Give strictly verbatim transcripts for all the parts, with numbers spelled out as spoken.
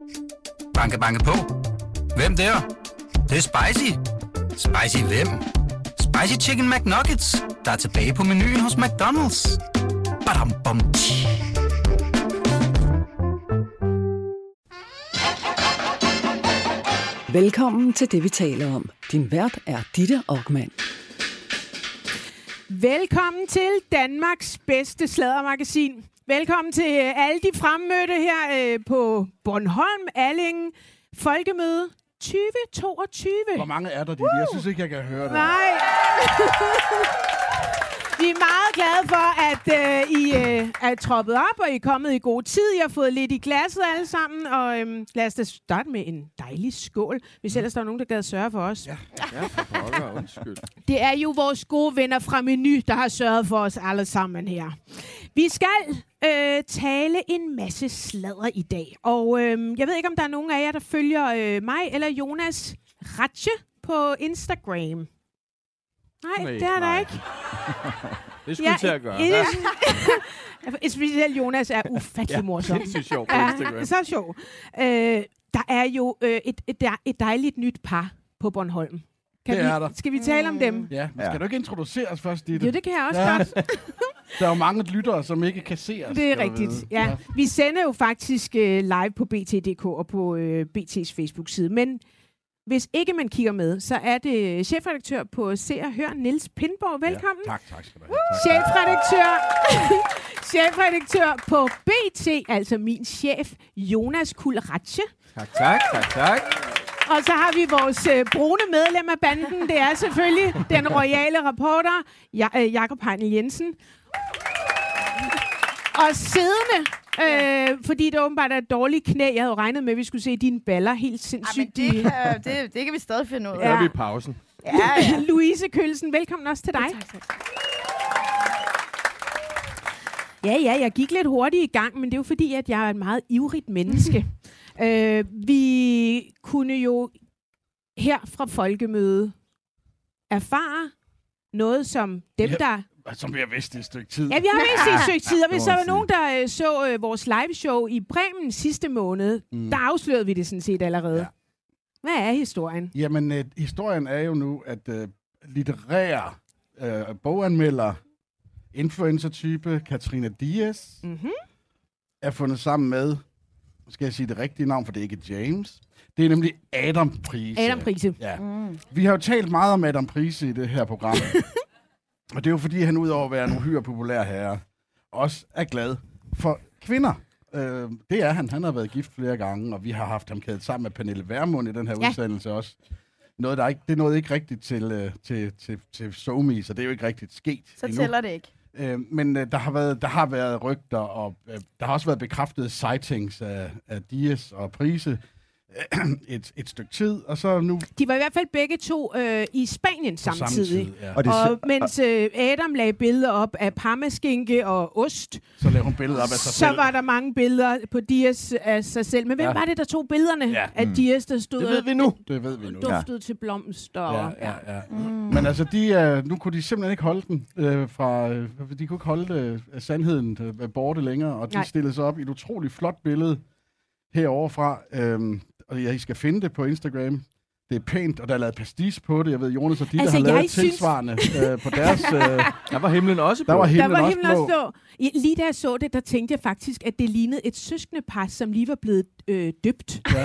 Banke, banke på. Hvem der? Det, det er spicy. Spicy hvem? Spicy Chicken McNuggets, der er tilbage på menuen hos McDonald's. Badum, bom, tji. Velkommen til det, vi taler om. Din vært er Ditte Okman. Velkommen til Danmarks bedste sladdermagasin. Velkommen til alle de fremmødte her øh, på Bornholm, Alling, Folkemøde tyve toogtyve. Hvor mange er der, Ditte? Uh. Jeg synes ikke, jeg kan høre det. Nej. Vi er meget glade for, at øh, I øh, er troppet op, og I er kommet i god tid. I har fået lidt i glasset alle sammen, og øh, lad os da starte med en dejlig skål, hvis ellers der er nogen, der gad sørge for os. Ja, ja for pokker, undskyld. Det er jo vores gode venner fra Menu, der har sørget for os alle sammen her. Vi skal øh, tale en masse sladder i dag, og øh, jeg ved ikke, om der er nogen af jer, der følger øh, mig eller Jonas Ratche på Instagram. Nej, Nej, det er der nej. ikke. Det skulle ja, til at gøre. Specielt Jonas er ufattelig ja, morsom. Det er sjovt på Instagram. Ja, så sjov. Øh, der er jo øh, et, et, et dejligt nyt par på Bornholm. Kan det vi, er der. Skal vi tale om dem? Ja, men skal ja. du ikke introducere os først, Ditte? Jo, det kan jeg også ja. godt. Der er jo mange lyttere, som ikke kan se os. Det er rigtigt, ja. ja. Vi sender jo faktisk uh, live på B T punktum D K og på uh, B T's Facebook-side, men hvis ikke man kigger med, så er det chefredaktør på Se og Hør, Niels Pindborg. Velkommen. Ja, tak, tak skal du have. Tak. Chefredaktør, chefredaktør på B T, altså min chef, Jonas Kuhl Ratche. Tak, tak, tak, tak. Og så har vi vores øh, brune medlem af banden. Det er selvfølgelig den royale reporter, ja, øh, Jakob Heinel Jensen. Og siddende, øh, fordi det åbenbart er et dårligt knæ. Jeg havde regnet med, at vi skulle se dine baller helt sindssygt. Ja, men det kan, det, det kan vi stadig finde ud af. Ja. Det er vi i pausen. Ja, ja. Louise Kølsen, velkommen også til dig. Ja, tak, tak. Ja, ja, jeg gik lidt hurtigt i gang, men det er jo fordi, at jeg er et meget ivrigt menneske. øh, vi kunne jo her fra Folkemøde erfare noget, som dem, ja. der... Som vi har vidst i et stykke tid. Ja, vi har vidst i et stykke tid, og hvis der var nogen, der øh, så øh, vores liveshow i Bremen sidste måned, mm. der afslørede vi det sådan set allerede. Ja. Hvad er historien? Jamen, øh, historien er jo nu, at øh, litterære øh, boganmelder, influencer-type Katrine Dias mm-hmm. er fundet sammen med, skal jeg sige det rigtige navn, for det er ikke James. Det er nemlig Adam Prise. Adam Prise. Ja. Mm. Vi har jo talt meget om Adam Prise i det her program. Og det er jo fordi, han udover at være en uhyre populær herre, også er glad for kvinder. Øh, det er han. Han har været gift flere gange, og vi har haft ham kædet sammen med Pernille Vermund i den her ja. udsendelse også. Noget, der ikke, det nåede ikke rigtigt til, uh, til, til, til SoMe, så det er jo ikke rigtigt sket Så endnu. tæller det ikke. Øh, men uh, der, har været, der har været rygter, og uh, der har også været bekræftede sightings af, af Dias og Prise et, et stykke tid, og så nu... De var i hvert fald begge to øh, i Spanien samtidig. samtidig ja. Og, det og mens øh, Adam lagde billeder op af parmaskinke og ost, så lavede hun billeder op af sig så selv. Så var der mange billeder på Dias af sig selv. Men hvem ja. var det, der tog billederne ja. af mm. Dias, der stod... Det ved vi nu. Det ved vi nu. Duftede ja. til blomster. Ja, ja, ja. Mm. Men altså, de, uh, nu kunne de simpelthen ikke holde den uh, fra... Uh, de kunne ikke holde uh, sandheden uh, borte længere, og de Nej. stillede sig op i et utroligt flot billede herovre fra... Uh, og jeg skal finde det på Instagram. Det er pænt, og der er lavet pastis på det. Jeg ved, Jonas og Ditte altså, har lavet synes... tilsvarende øh, på deres... Øh, der var himlen også blå. Der var himlen, der var også, himlen også blå. Ja, lige da jeg så det, der tænkte jeg faktisk, at det lignede et søskendepar, som lige var blevet øh, døbt. Ja.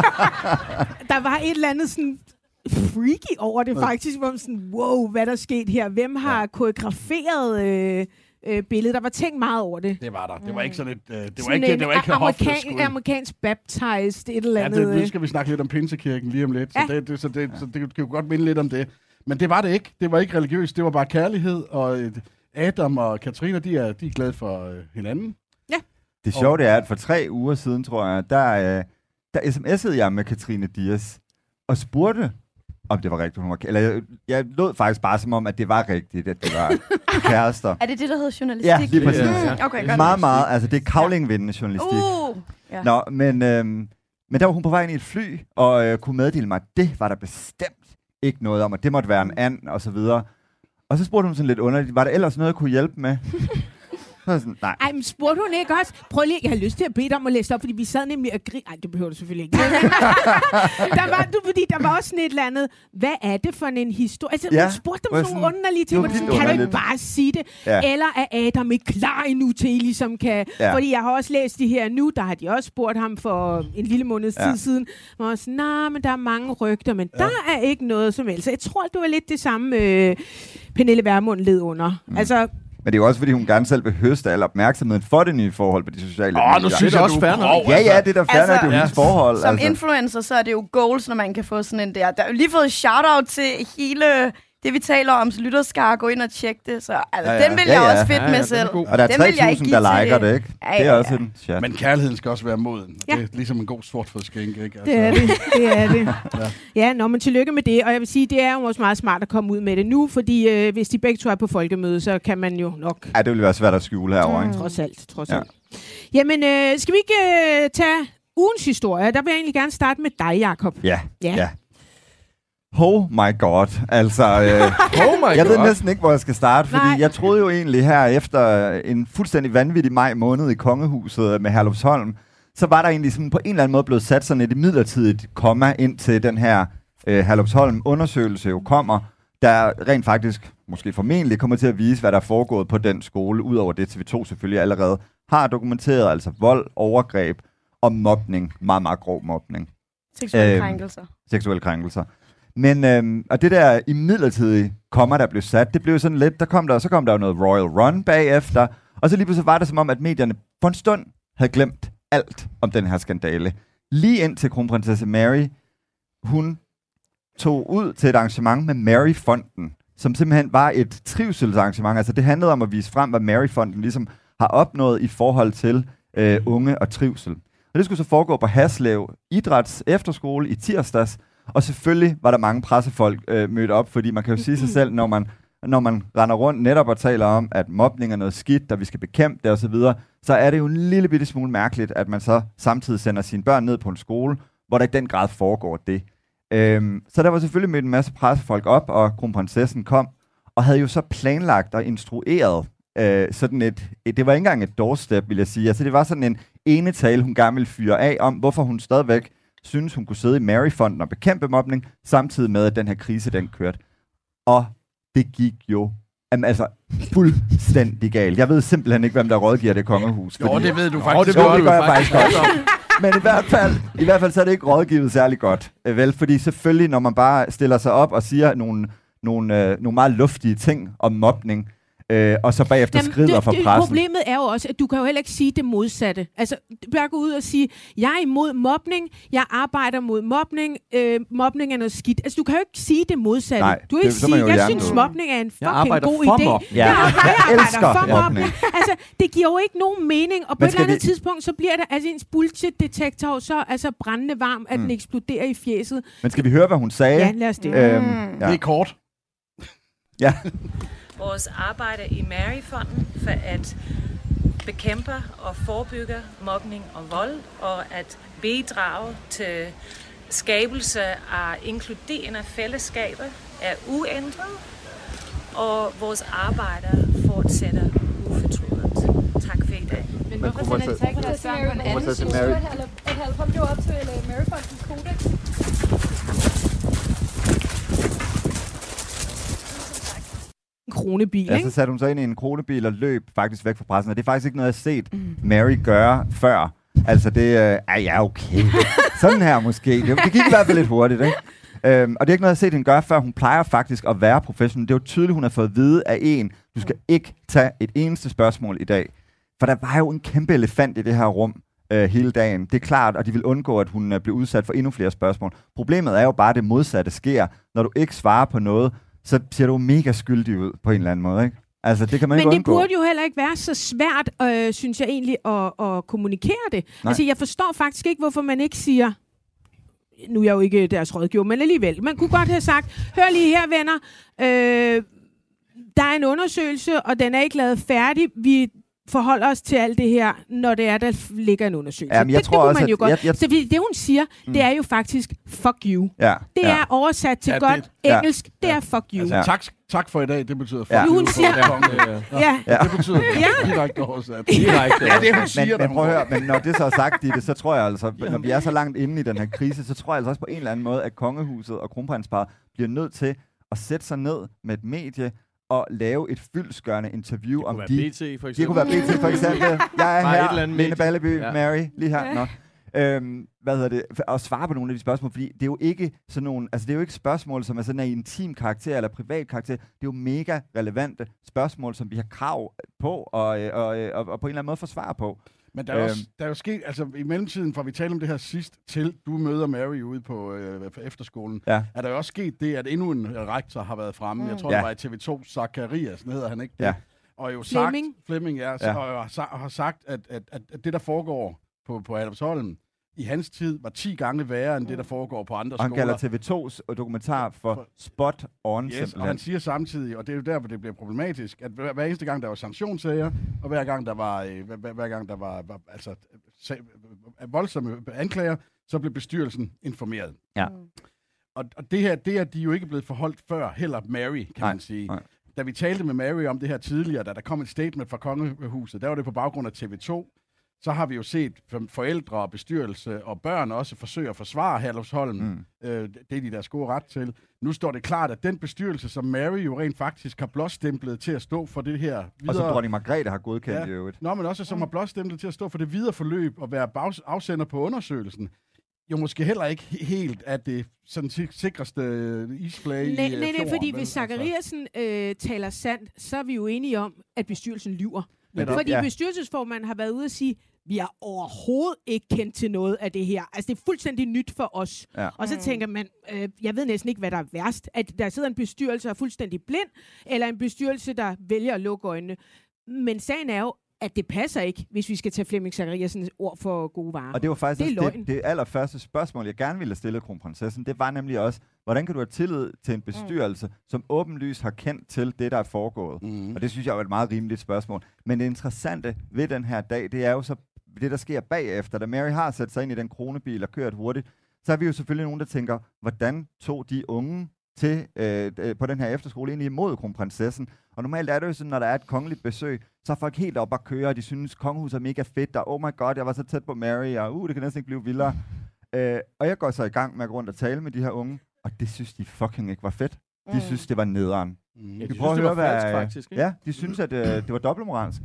Der var et eller andet sådan... freaky over det faktisk, hvor man sådan, wow, hvad der skete her? Hvem har ja. koreograferet... Øh, Øh, billede. Der var tænkt meget over det. Det var der. Det var ikke sådan et... Øh, det, sådan var ikke, det var ikke amerikan- amerikansk baptized, et eller andet. Ja, det, nu skal vi snakke lidt om Pinsekirken lige om lidt. Ja. Så, det, det, så, det, så det kan jo godt minde lidt om det. Men det var det ikke. Det var ikke religiøst. Det var bare kærlighed. Og øh, Adam og Katrine, de er, de er glade for øh, hinanden. Ja. Det sjove er, at for tre uger siden, tror jeg, der, øh, der sms'ede jeg med Katrine Dias og spurgte, om det var rigtigt. Hun var, eller jeg, jeg lød faktisk bare som om, at det var rigtigt, at det var kærester. Er det det, der hedder journalistik? Ja, lige præcis. Ja, ja. Okay, godt. Meget, meget. Altså, det er kavlingvindende journalistik. Uh, ja. Nå, men, øhm, men der var hun på vej ind i et fly, og øh, kunne meddele mig, at det var der bestemt ikke noget om, at det måtte være en and, og så videre. Og så spurgte hun sådan lidt underligt, var der ellers noget, jeg kunne hjælpe med? Sådan, nej. Ej, men spurgte hun ikke også? Prøv lige, jeg har lyst til at bede dig om at læse op, fordi vi sad nemlig og grine. Ej, det behøver du selvfølgelig ikke. der var, du, fordi der var også sådan et eller andet, hvad er det for en historie? Altså, Ja, hun spurgte dem var sådan sådan- nogle underlige ting, det hvor var de sådan, vildt kan du ikke underligt. bare sige det? Ja. Eller er Adam ikke klar endnu til, ligesom kan... Ja. Fordi jeg har også læst det her nu, der har de også spurgt ham for en lille måneds Ja. tid siden, hvor jeg sådan, nej, men der er mange rygter, men ja. der er ikke noget som helst. Jeg tror, det var lidt det samme, øh, Pernille Vermund led under. Mm. Altså, Men det er jo også, fordi hun gerne selv vil høste al opmærksomheden for det nye forhold på de sociale Åh, nu medier. synes Det er jeg, også du fair er nok. grov. Ja, ja, det er da fair Altså, nok, det er jo ja. hendes forhold. Som altså. influencer, så er det jo goals, når man kan få sådan en der. Der er jo lige fået shout-out til hele det, vi taler om, så lytterskare, gå ind og tjekke det. Så altså, Ja, ja. den vil Ja, jeg ja. også fedt Ja, ja, med den er selv. god. Og der er Den vil jeg tre ikke tusind, give der til liker det. det, ikke? Ja, Det er ja, også ja. en chat. Men kærligheden skal også være moden. Ja. Det er ligesom en god sortfodskænke, ikke? det er det. Det er det. Ja. Ja, nå, men tillykke med det. Og jeg vil sige, det er jo også meget smart at komme ud med det nu, fordi øh, hvis de begge to er på folkemøde, så kan man jo nok Ja, det vil være svært at skjule herovre, ikke? trods alt. Trods Ja. alt. Jamen, øh, skal vi ikke øh, tage ugens historie? Der vil jeg egentlig gerne starte med dig, Jakob. Ja, Ja. ja. Oh my god. Altså, øh, Oh my jeg ved god. næsten ikke, hvor jeg skal starte, fordi Nej. jeg troede jo egentlig her efter en fuldstændig vanvittig maj måned i Kongehuset med Herlufsholm, så var der egentlig sådan på en eller anden måde blevet sat sådan et midlertidigt komma ind til den her øh, Herlufsholm-undersøgelse jo kommer, der rent faktisk, måske formentlig, kommer til at vise, hvad der er foregået på den skole, udover det T V to selvfølgelig allerede har dokumenteret, altså vold, overgreb og mobning, meget, meget grov mobning, Seksuelle Øhm, krænkelser. seksuelle krænkelser. Men, øhm, og det der imidlertidige komma, der blev sat, det blev sådan lidt, der kom der, så kom der jo noget Royal Run bagefter, og så lige pludselig var det som om, at medierne for en stund havde glemt alt om den her skandale. Lige indtil kronprinsesse Mary, hun tog ud til et arrangement med Mary-fonden, som simpelthen var et trivselsarrangement. Altså det handlede om at vise frem, hvad Mary-fonden ligesom har opnået i forhold til øh, unge og trivsel. Og det skulle så foregå på Haslev Idræts Efterskole i tirsdags, og selvfølgelig var der mange pressefolk øh, mødt op, fordi man kan jo sige sig selv, når man, når man render rundt netop og taler om, at mobning er noget skidt, der vi skal bekæmpe det osv., så, så er det jo en lille bitte smule mærkeligt, at man så samtidig sender sine børn ned på en skole, hvor der i den grad foregår det. Øhm, så der var selvfølgelig mødt en masse pressefolk op, og kronprinsessen kom, og havde jo så planlagt og instrueret øh, sådan et, et, det var ikke engang et doorstep, vil jeg sige. Altså det var sådan en ene tale, hun gerne ville fyre af om, hvorfor hun stadigvæk synes, hun kunne sidde i Mary-fonden og bekæmpe mobning, samtidig med, at den her krise, den kørte. Og det gik jo jamen, altså fuldstændig galt. Jeg ved simpelthen ikke, hvem der rådgiver det kongehus. Jo, fordi- det ved du Åh, faktisk det Jo, ved det du gør jo jeg faktisk faktisk godt. Men i hvert fald, i hvert fald så er det ikke rådgivet særlig godt. Øh, vel, fordi selvfølgelig, når man bare stiller sig op og siger nogle, nogle, øh, nogle meget luftige ting om mobning, øh, og så bagefter Jamen, skrider det, for det, pressen. Problemet er jo også, at du kan jo heller ikke sige det modsatte. Altså, bare gå ud og sige, jeg er imod mobning, jeg arbejder mod mobning, øh, mobning er noget skidt. Altså, du kan jo ikke sige det modsatte. Nej, du kan ikke det- så er man sige, jo jeg hjernedød. synes, mobning er en Jeg fucking arbejder god for idé. mobning. Ja, jeg, jeg arbejder elsker for mobning. mobning. Altså, det giver jo ikke nogen mening, og på Men et skal eller andet vi- tidspunkt, så bliver der, altså ens bullshit-detektor så altså brændende varm, at Mm. den eksploderer i fjeset. Men skal vi høre, hvad hun sagde? Ja, lad os det. Øhm, Mm. ja. Det er kort. ja. Vores arbejde i Mary-fonden for at bekæmpe og forebygge mobning og vold, og at bidrage til skabelse af inkluderende fællesskaber er uændret, og vores arbejde fortsætter ufortrødent. Tak for i dag. Men hvorfor sender de så ikke deres børn på en anden Prinsesse skole? Mary. At Halvholm lever op til Maryfondens kodex? En kronebil, Ja, ikke? så satte hun sig ind i en kronebil og løb faktisk væk fra pressen. Og det er faktisk ikke noget, jeg har set Mary gøre før. Altså det, øh, ah, ja okay. Sådan her måske. Det, det gik i hvert fald lidt hurtigt, ikke? Øhm, og det er ikke noget, jeg har set hende gøre før. Hun plejer faktisk at være professionel. Det er jo tydeligt, hun har fået at vide af en. Du skal ikke tage et eneste spørgsmål i dag. For der var jo en kæmpe elefant i det her rum øh, hele dagen. Det er klart, og de vil undgå, at hun øh, bliver udsat for endnu flere spørgsmål. Problemet er jo bare, at det modsatte sker. Når du ikke svarer på noget, så ser du mega skyldig ud på en eller anden måde, ikke? Altså, det kan man Men ikke det undgå. burde jo heller ikke være så svært, øh, synes jeg egentlig, at, at kommunikere det. Nej. Altså, jeg forstår faktisk ikke, hvorfor man ikke siger, nu er jeg jo ikke deres rådgiver, men alligevel. Man kunne godt have sagt, hør lige her, venner, øh, der er en undersøgelse, og den er ikke lavet færdig. Vi forholder os til alt det her, når det er, der ligger en undersøgelse. Jamen, jeg det, tror det kunne også, man jo at- godt. jeg- jeg- Så fordi det, hun siger, Mm. det er jo faktisk fuck you. Ja, Det ja. er oversat til Ja, godt det- ja. engelsk. Det Ja. er fuck you. Altså, Ja. tak, tak for i dag, det betyder fuck Ja. you Hun på siger- konge. Ja. Ja. Det betyder Ja. direkte oversat. Direkte. Ja, det hun siger, Men, da men hun prøv at går. høre, men når det så er sagt i det, så tror jeg altså, når vi er så langt inde i den her krise, så tror jeg altså også på en eller anden måde, at kongehuset og kronprinsparet bliver nødt til at sætte sig ned med et medie og lave et fyldestgørende interview om Kunne de... være B T, for Det kunne være eksempel. B T for eksempel. Jeg er Bare et eller her, andet Lene medie. Balleby, Ja. Mary, lige her. Nå. Øhm, hvad hedder det? Og svare på nogle af de spørgsmål, fordi det er jo ikke sådan nogle, altså det er jo ikke spørgsmål, som er sådan en intim karakter eller privat karakter. Det er jo mega relevante spørgsmål, som vi har krav på og, øh, og, øh, og, og på en eller anden måde få svar på. Men der er, Øhm. også, der er jo sket, altså i mellemtiden, fra vi talte om det her sidst, til du møder Mary ude på øh, efterskolen, Ja. er der jo også sket det, at endnu en rektor har været fremme. Mm. Jeg tror, Ja. det var i T V to, Zacharias, hedder han ikke? Ja. Og jo Flemming. sagt, Flemming, ja, Ja. ja. Og, har, sa- har sagt, at, at, at, at det, der foregår på, på Herlufsholm, i hans tid var ti gange værre end det, der foregår på andre Og han skoler. kalder T V tos dokumentar for For- spot on, Yes, simpelthen. og han siger samtidig, og det er jo der, hvor det bliver problematisk, at hver, hver eneste gang, der var sanktionssager, og hver gang, der var, øh, hver, hver, hver gang, der var, var altså, sag, øh, voldsomme anklager, så blev bestyrelsen informeret. Ja. Og, og det her, det er de jo ikke blevet forholdt før, heller Mary, kan Nej, man sige. nej. Da vi talte med Mary om det her tidligere, da der kom et statement fra kongehuset, der var det på baggrund af T V to, så har vi jo set forældre og bestyrelse og børn også forsøge at forsvare Herlufsholm. Mm. Øh, det er de deres gode ret til. Nu står det klart, at den bestyrelse, som Mary jo rent faktisk har blåstemplet til at stå for det her videre... Og så dronning Margrethe har godkendt Ja. i øvrigt. Nå, men også som har blåstemplet til at stå for det videre forløb og være bags- afsender på undersøgelsen. Jo måske heller ikke he- helt af det sådan sik- sikreste isflag i Nej, øh, nej, nej, fjorden, fordi vel? hvis Altså, Zachariasen øh, taler sandt, så er vi jo enige om, at bestyrelsen lyver. Netop. Fordi Ja. bestyrelsesformanden har været ude og sige, vi har overhovedet ikke kendt til noget af det her. Altså, det er fuldstændig nyt for os. Ja. Og så Mm. tænker man, øh, jeg ved næsten ikke, hvad der er værst. At der sidder en bestyrelse og er fuldstændig blind, eller en bestyrelse, der vælger at lukke øjnene. Men sagen er jo, at det passer ikke, hvis vi skal tage Flemming Zachariasens ord for gode varer. Og det var faktisk Det er også løgn. det, det allerførste spørgsmål, jeg gerne ville stille kronprinsessen. Det var nemlig også, hvordan kan du have tillid til en bestyrelse, mm. som åbenlyst har kendt til det, der er foregået? Mm. Og det synes jeg er et meget rimeligt spørgsmål. Men det interessante ved den her dag, det er jo så det, der sker bagefter. Da Mary har sat sig ind i den kronebil og kørt hurtigt, så er vi jo selvfølgelig nogen, der tænker, hvordan tog de unge til øh, øh, på den her efterskole egentlig imod kronprinsessen? Og normalt er det jo sådan, når der er et kongeligt besøg, så er folk helt op at køre, og de synes, kongehuset er mega fedt, og oh my god, jeg var så tæt på Mary, og uh, det kan næsten ikke blive vildere. Øh, og jeg går så i gang med at gå rundt og tale med de her unge, og det synes de fucking ikke var fedt. De Mm. synes, det var nederen. Mm. Ja, de Vi prøver synes, at det høre, var falsk, hvad... faktisk, ikke? Ja, de synes, at øh, det var dobbeltmoralsk.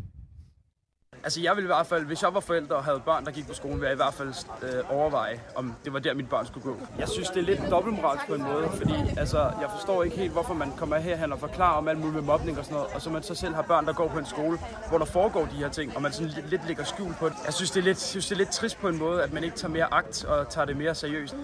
Altså jeg ville i hvert fald, hvis jeg var forældre og havde børn, der gik på skolen, ville jeg i hvert fald øh, overveje, om det var der, mine børn skulle gå. Jeg synes, det er lidt dobbeltmoralsk på en måde, fordi altså, jeg forstår ikke helt, hvorfor man kommer herhen og forklarer om alt muligt med mobning og sådan noget, og så man så selv har børn, der går på en skole, hvor der foregår de her ting, og man sådan lidt, lidt lægger skjul på det. Jeg synes, det er lidt, synes, det er lidt trist på en måde, at man ikke tager mere agt og tager det mere seriøst.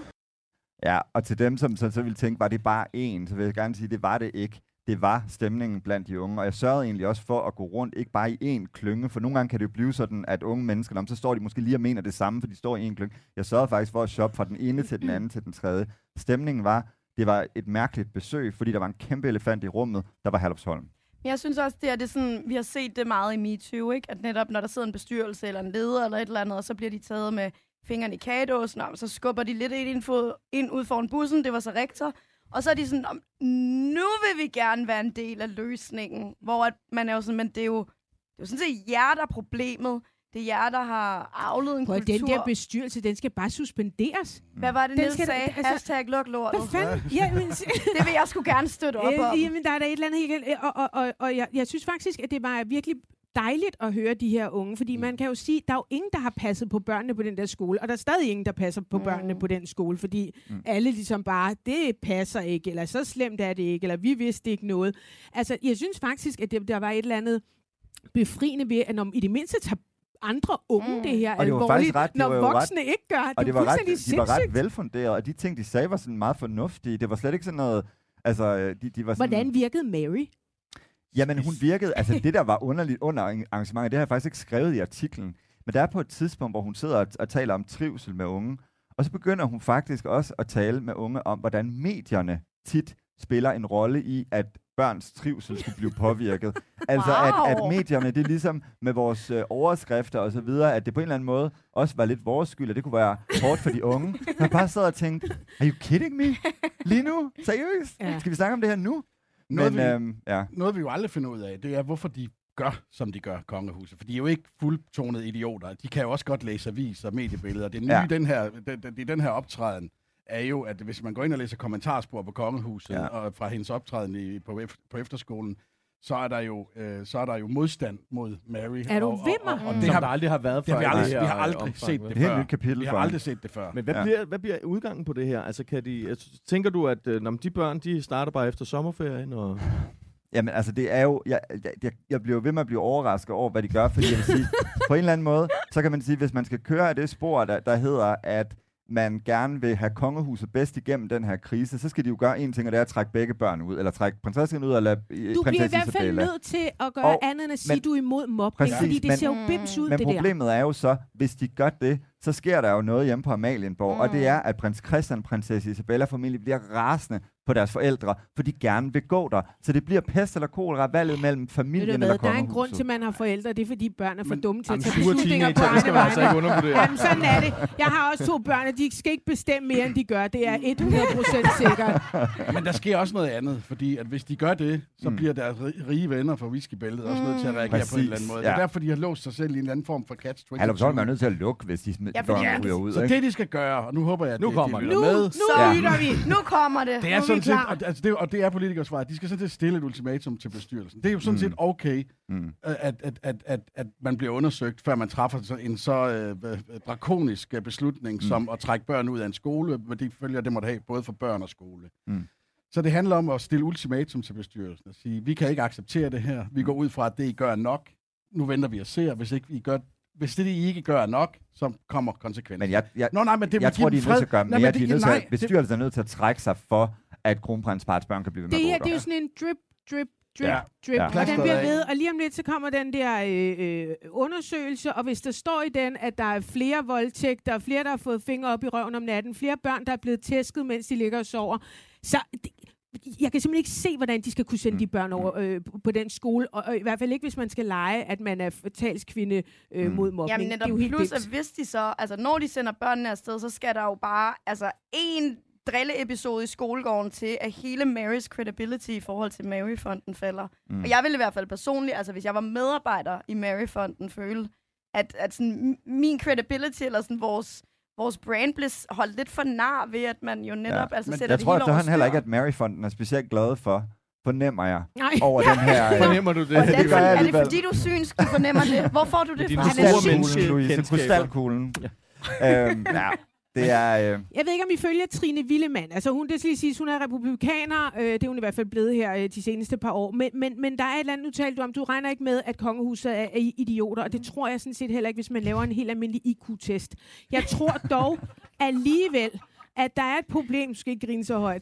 Ja, og til dem, som så, så ville tænke, var det bare én, så vil jeg gerne sige, det var det ikke. Det var stemningen blandt de unge, og jeg sørgede egentlig også for at gå rundt, ikke bare i én klynge, for nogle gange kan det jo blive sådan, at unge mennesker, når, så står de måske lige og mener det samme, for de står i én klynge. Jeg sørgede faktisk for at shoppe fra den ene til den anden til den tredje. Stemningen var, det var et mærkeligt besøg, fordi der var en kæmpe elefant i rummet, der var Herlufsholm. Men jeg synes også, det er, det er sådan, vi har set det meget i MeToo, ikke? At netop når der sidder en bestyrelse eller en leder eller et eller andet, og så bliver de taget med fingrene i kagedåsen, og så skubber de lidt ind, for, ind ud foran bussen, det var så rektor. Og så er de sådan, nu vil vi gerne være en del af løsningen. Hvor at man er jo sådan, men det er jo, det er jo sådan set jer, der er problemet. Det er jer, der har avlet en Prøv, kultur. den der bestyrelse, den skal bare suspenderes. Hvad var det, Den Niels skal- sagde? altså- Hashtag luk lortet. Hvad fanden? Ja, men, Det vil jeg sgu gerne støtte op om. øh, jamen, der er der et eller andet helt... Og, og, og, og jeg, jeg synes faktisk, at det var virkelig dejligt at høre de her unge, fordi mm. man kan jo sige, der er jo ingen, der har passet på børnene på den der skole, og der er stadig ingen, der passer på mm. børnene på den skole, fordi mm. alle ligesom bare, det passer ikke, eller så slemt er det ikke, eller vi vidste ikke noget. Altså, jeg synes faktisk, at det, der var et eller andet befriende ved, at når i det mindste tager andre unge mm. det her Og det var alvorligt, faktisk ret- det når var jo voksne ret- ikke gør. Og det var, ret, fuldstændig de var ret sindssygt. velfunderet, og de ting, de sagde, var sådan meget fornuftige. Det var slet ikke sådan noget... Altså, de, de var sådan, Hvordan virkede Mary? Jamen, hun virkede... Altså, det der var underligt under arrangementet, det har jeg faktisk ikke skrevet i artiklen. Men der er på et tidspunkt, hvor hun sidder og, og taler om trivsel med unge. Og så begynder hun faktisk også at tale med unge om, hvordan medierne tit spiller en rolle i, at børns trivsel skulle blive påvirket. Altså, wow. at, at medierne, det er ligesom med vores øh, overskrifter og så videre, at det på en eller anden måde også var lidt vores skyld, og det kunne være hårdt for de unge. Man bare sad og tænkte, are you kidding me? Lige nu? Seriøst? Ja. Skal vi snakke om det her nu? Noget, Men, vi, øhm, ja. noget vi jo aldrig finder ud af, det er, hvorfor de gør, som de gør, kongehuset. For de er jo ikke fuldtonede idioter. De kan jo også godt læse aviser og mediebilleder. Det nye, ja. den her, det, det, den her optræden, er jo, at hvis man går ind og læser kommentarspor på kongehuset, ja. og fra hendes optræden i, på, på efterskolen, så er der jo øh, så er der jo modstand mod Mary. Er du og, ved mig? Og, og, og det som har der aldrig har været før. Det har vi aldrig, her, vi har aldrig omfang, set det, det før. Helt kapitel vi har aldrig set det før. Men hvad, ja. bliver, hvad bliver udgangen på det her? Altså, kan de, altså, tænker du, at øh, når de børn, de starter bare efter sommerferien? Og Jamen, altså, det er jo... Jeg, jeg, jeg bliver ved med at blive overrasket over, hvad de gør, fordi jeg vil sige, på en eller anden måde, så kan man sige, hvis man skal køre af det spor, der, der hedder, at man gerne vil have kongehuset bedst igennem den her krise, så skal de jo gøre en ting, og det er at trække begge børn ud, eller trække prinsessen ud, eller prinsesse Du bliver i hvert fald Isabella. nødt til at gøre og, andet end at sige, men, du er imod mobning, præcis, fordi det men, ser jo bims ud, men det der. Men problemet er jo så, hvis de gør det, så sker der jo noget hjemme på Amalienborg, mm. og det er, at prins Christian og prinsesse Isabella formentlig bliver rasende på deres forældre, for de gerne vil gå der. Så det bliver pest eller kolera, valget mellem familien eller kongehuset. Der er en grund til, at man har forældre, det er fordi børn er for men, dumme til at tage jamen, beslutninger på egne vegne. Altså ikke undervurdere. Jamen sådan er det. Jeg har også to børn, og de skal ikke bestemme mere, end de gør. Det er hundrede procent sikkert. Men der sker også noget andet, fordi at hvis de gør det, så mm. bliver deres rige venner fra whiskybæltet også nødt til at reagere Præcis. på en eller anden måde. Ja. Det er derfor, de har låst sig selv i en eller anden form for catch twenty-two. Hallo, så er man nødt til at lukke, hvis de Ja, børn ja, ryger ud. Så ikke? det, de skal gøre, og nu håber jeg, at Nu det, kommer de det. lytter Nu, med. nu Så lytter vi. nu kommer det. Det Nu er vi sådan set, klar. og, altså det, og det er politikers svar. De skal sådan set stille et ultimatum til bestyrelsen. Det er jo sådan mm. set okay, Mm. at, at, at, at, at man bliver undersøgt, før man træffer så en så øh, drakonisk øh, beslutning, mm. som at trække børn ud af en skole, med de følger, det måtte have, både for børn og skole. Mm. Så det handler om at stille ultimatum til bestyrelsen og sige, vi kan ikke acceptere det her. Vi går ud fra, at det I gør er nok. Nu venter vi og ser. Hvis, ikke I gør, hvis det I ikke gør er nok, så kommer konsekvenser. Men jeg, jeg, Nå, nej, men det jeg tror, de er nødt til at gøre mere. Nej, De er nødt til at, bestyrelsen er nødt til at trække sig for, at kronprinsparrets børn kan blive ved med Det at her, gå det er der. jo sådan en drip, drip, drip, Ja. drip. Ja. Og den bliver ved, og lige om lidt, så kommer den der øh, øh, undersøgelse, og hvis der står i den, at der er flere voldtægter, og flere, der har fået fingre op i røven om natten, flere børn, der er blevet tæsket, mens de ligger og sover, så det, jeg kan simpelthen ikke se, hvordan de skal kunne sende de børn over øh, på den skole, og, og i hvert fald ikke, hvis man skal lege, at man er talskvinde øh, Mm. mod mobning. Jamen Det er netop jo helt plus, bims. at hvis de så, altså når de sender børnene afsted, så skal der jo bare, altså en drilleepisode i skolegården til, at hele Marys credibility i forhold til Mary-fonden falder. Mm. Og jeg ville i hvert fald personligt, altså hvis jeg var medarbejder i Mary-fonden, føle, at, at sådan, min credibility, eller sådan vores, vores brand blev holdt lidt for nar ved, at man jo netop Ja. altså, Men sætter jeg det tror hele over efterhånden heller styr. ikke, at Maryfonden er specielt glad for, fornemmer jeg, Nej. over den her... øh, Fornemmer du det? Og det den, gør jeg er det alligevel. fordi, du er synsk, du fornemmer det? Hvor får du det Dine fra? store Han er menneske- synsk. Louise, kendskaber. krystalkuglen. øhm, ja, det er... Øh, Jeg ved ikke, om I følger Trine Willemann. Altså hun, det skal lige sige, hun er republikaner. Øh, det er hun i hvert fald blevet her øh, de seneste par år. Men, men, men der er et eller andet, nu talte du om, du regner ikke med, at kongehuset er, er idioter. Og det tror jeg sådan set heller ikke, hvis man laver en helt almindelig I Q-test. Jeg tror dog alligevel, at der er et problem. Du skal ikke grine så højt.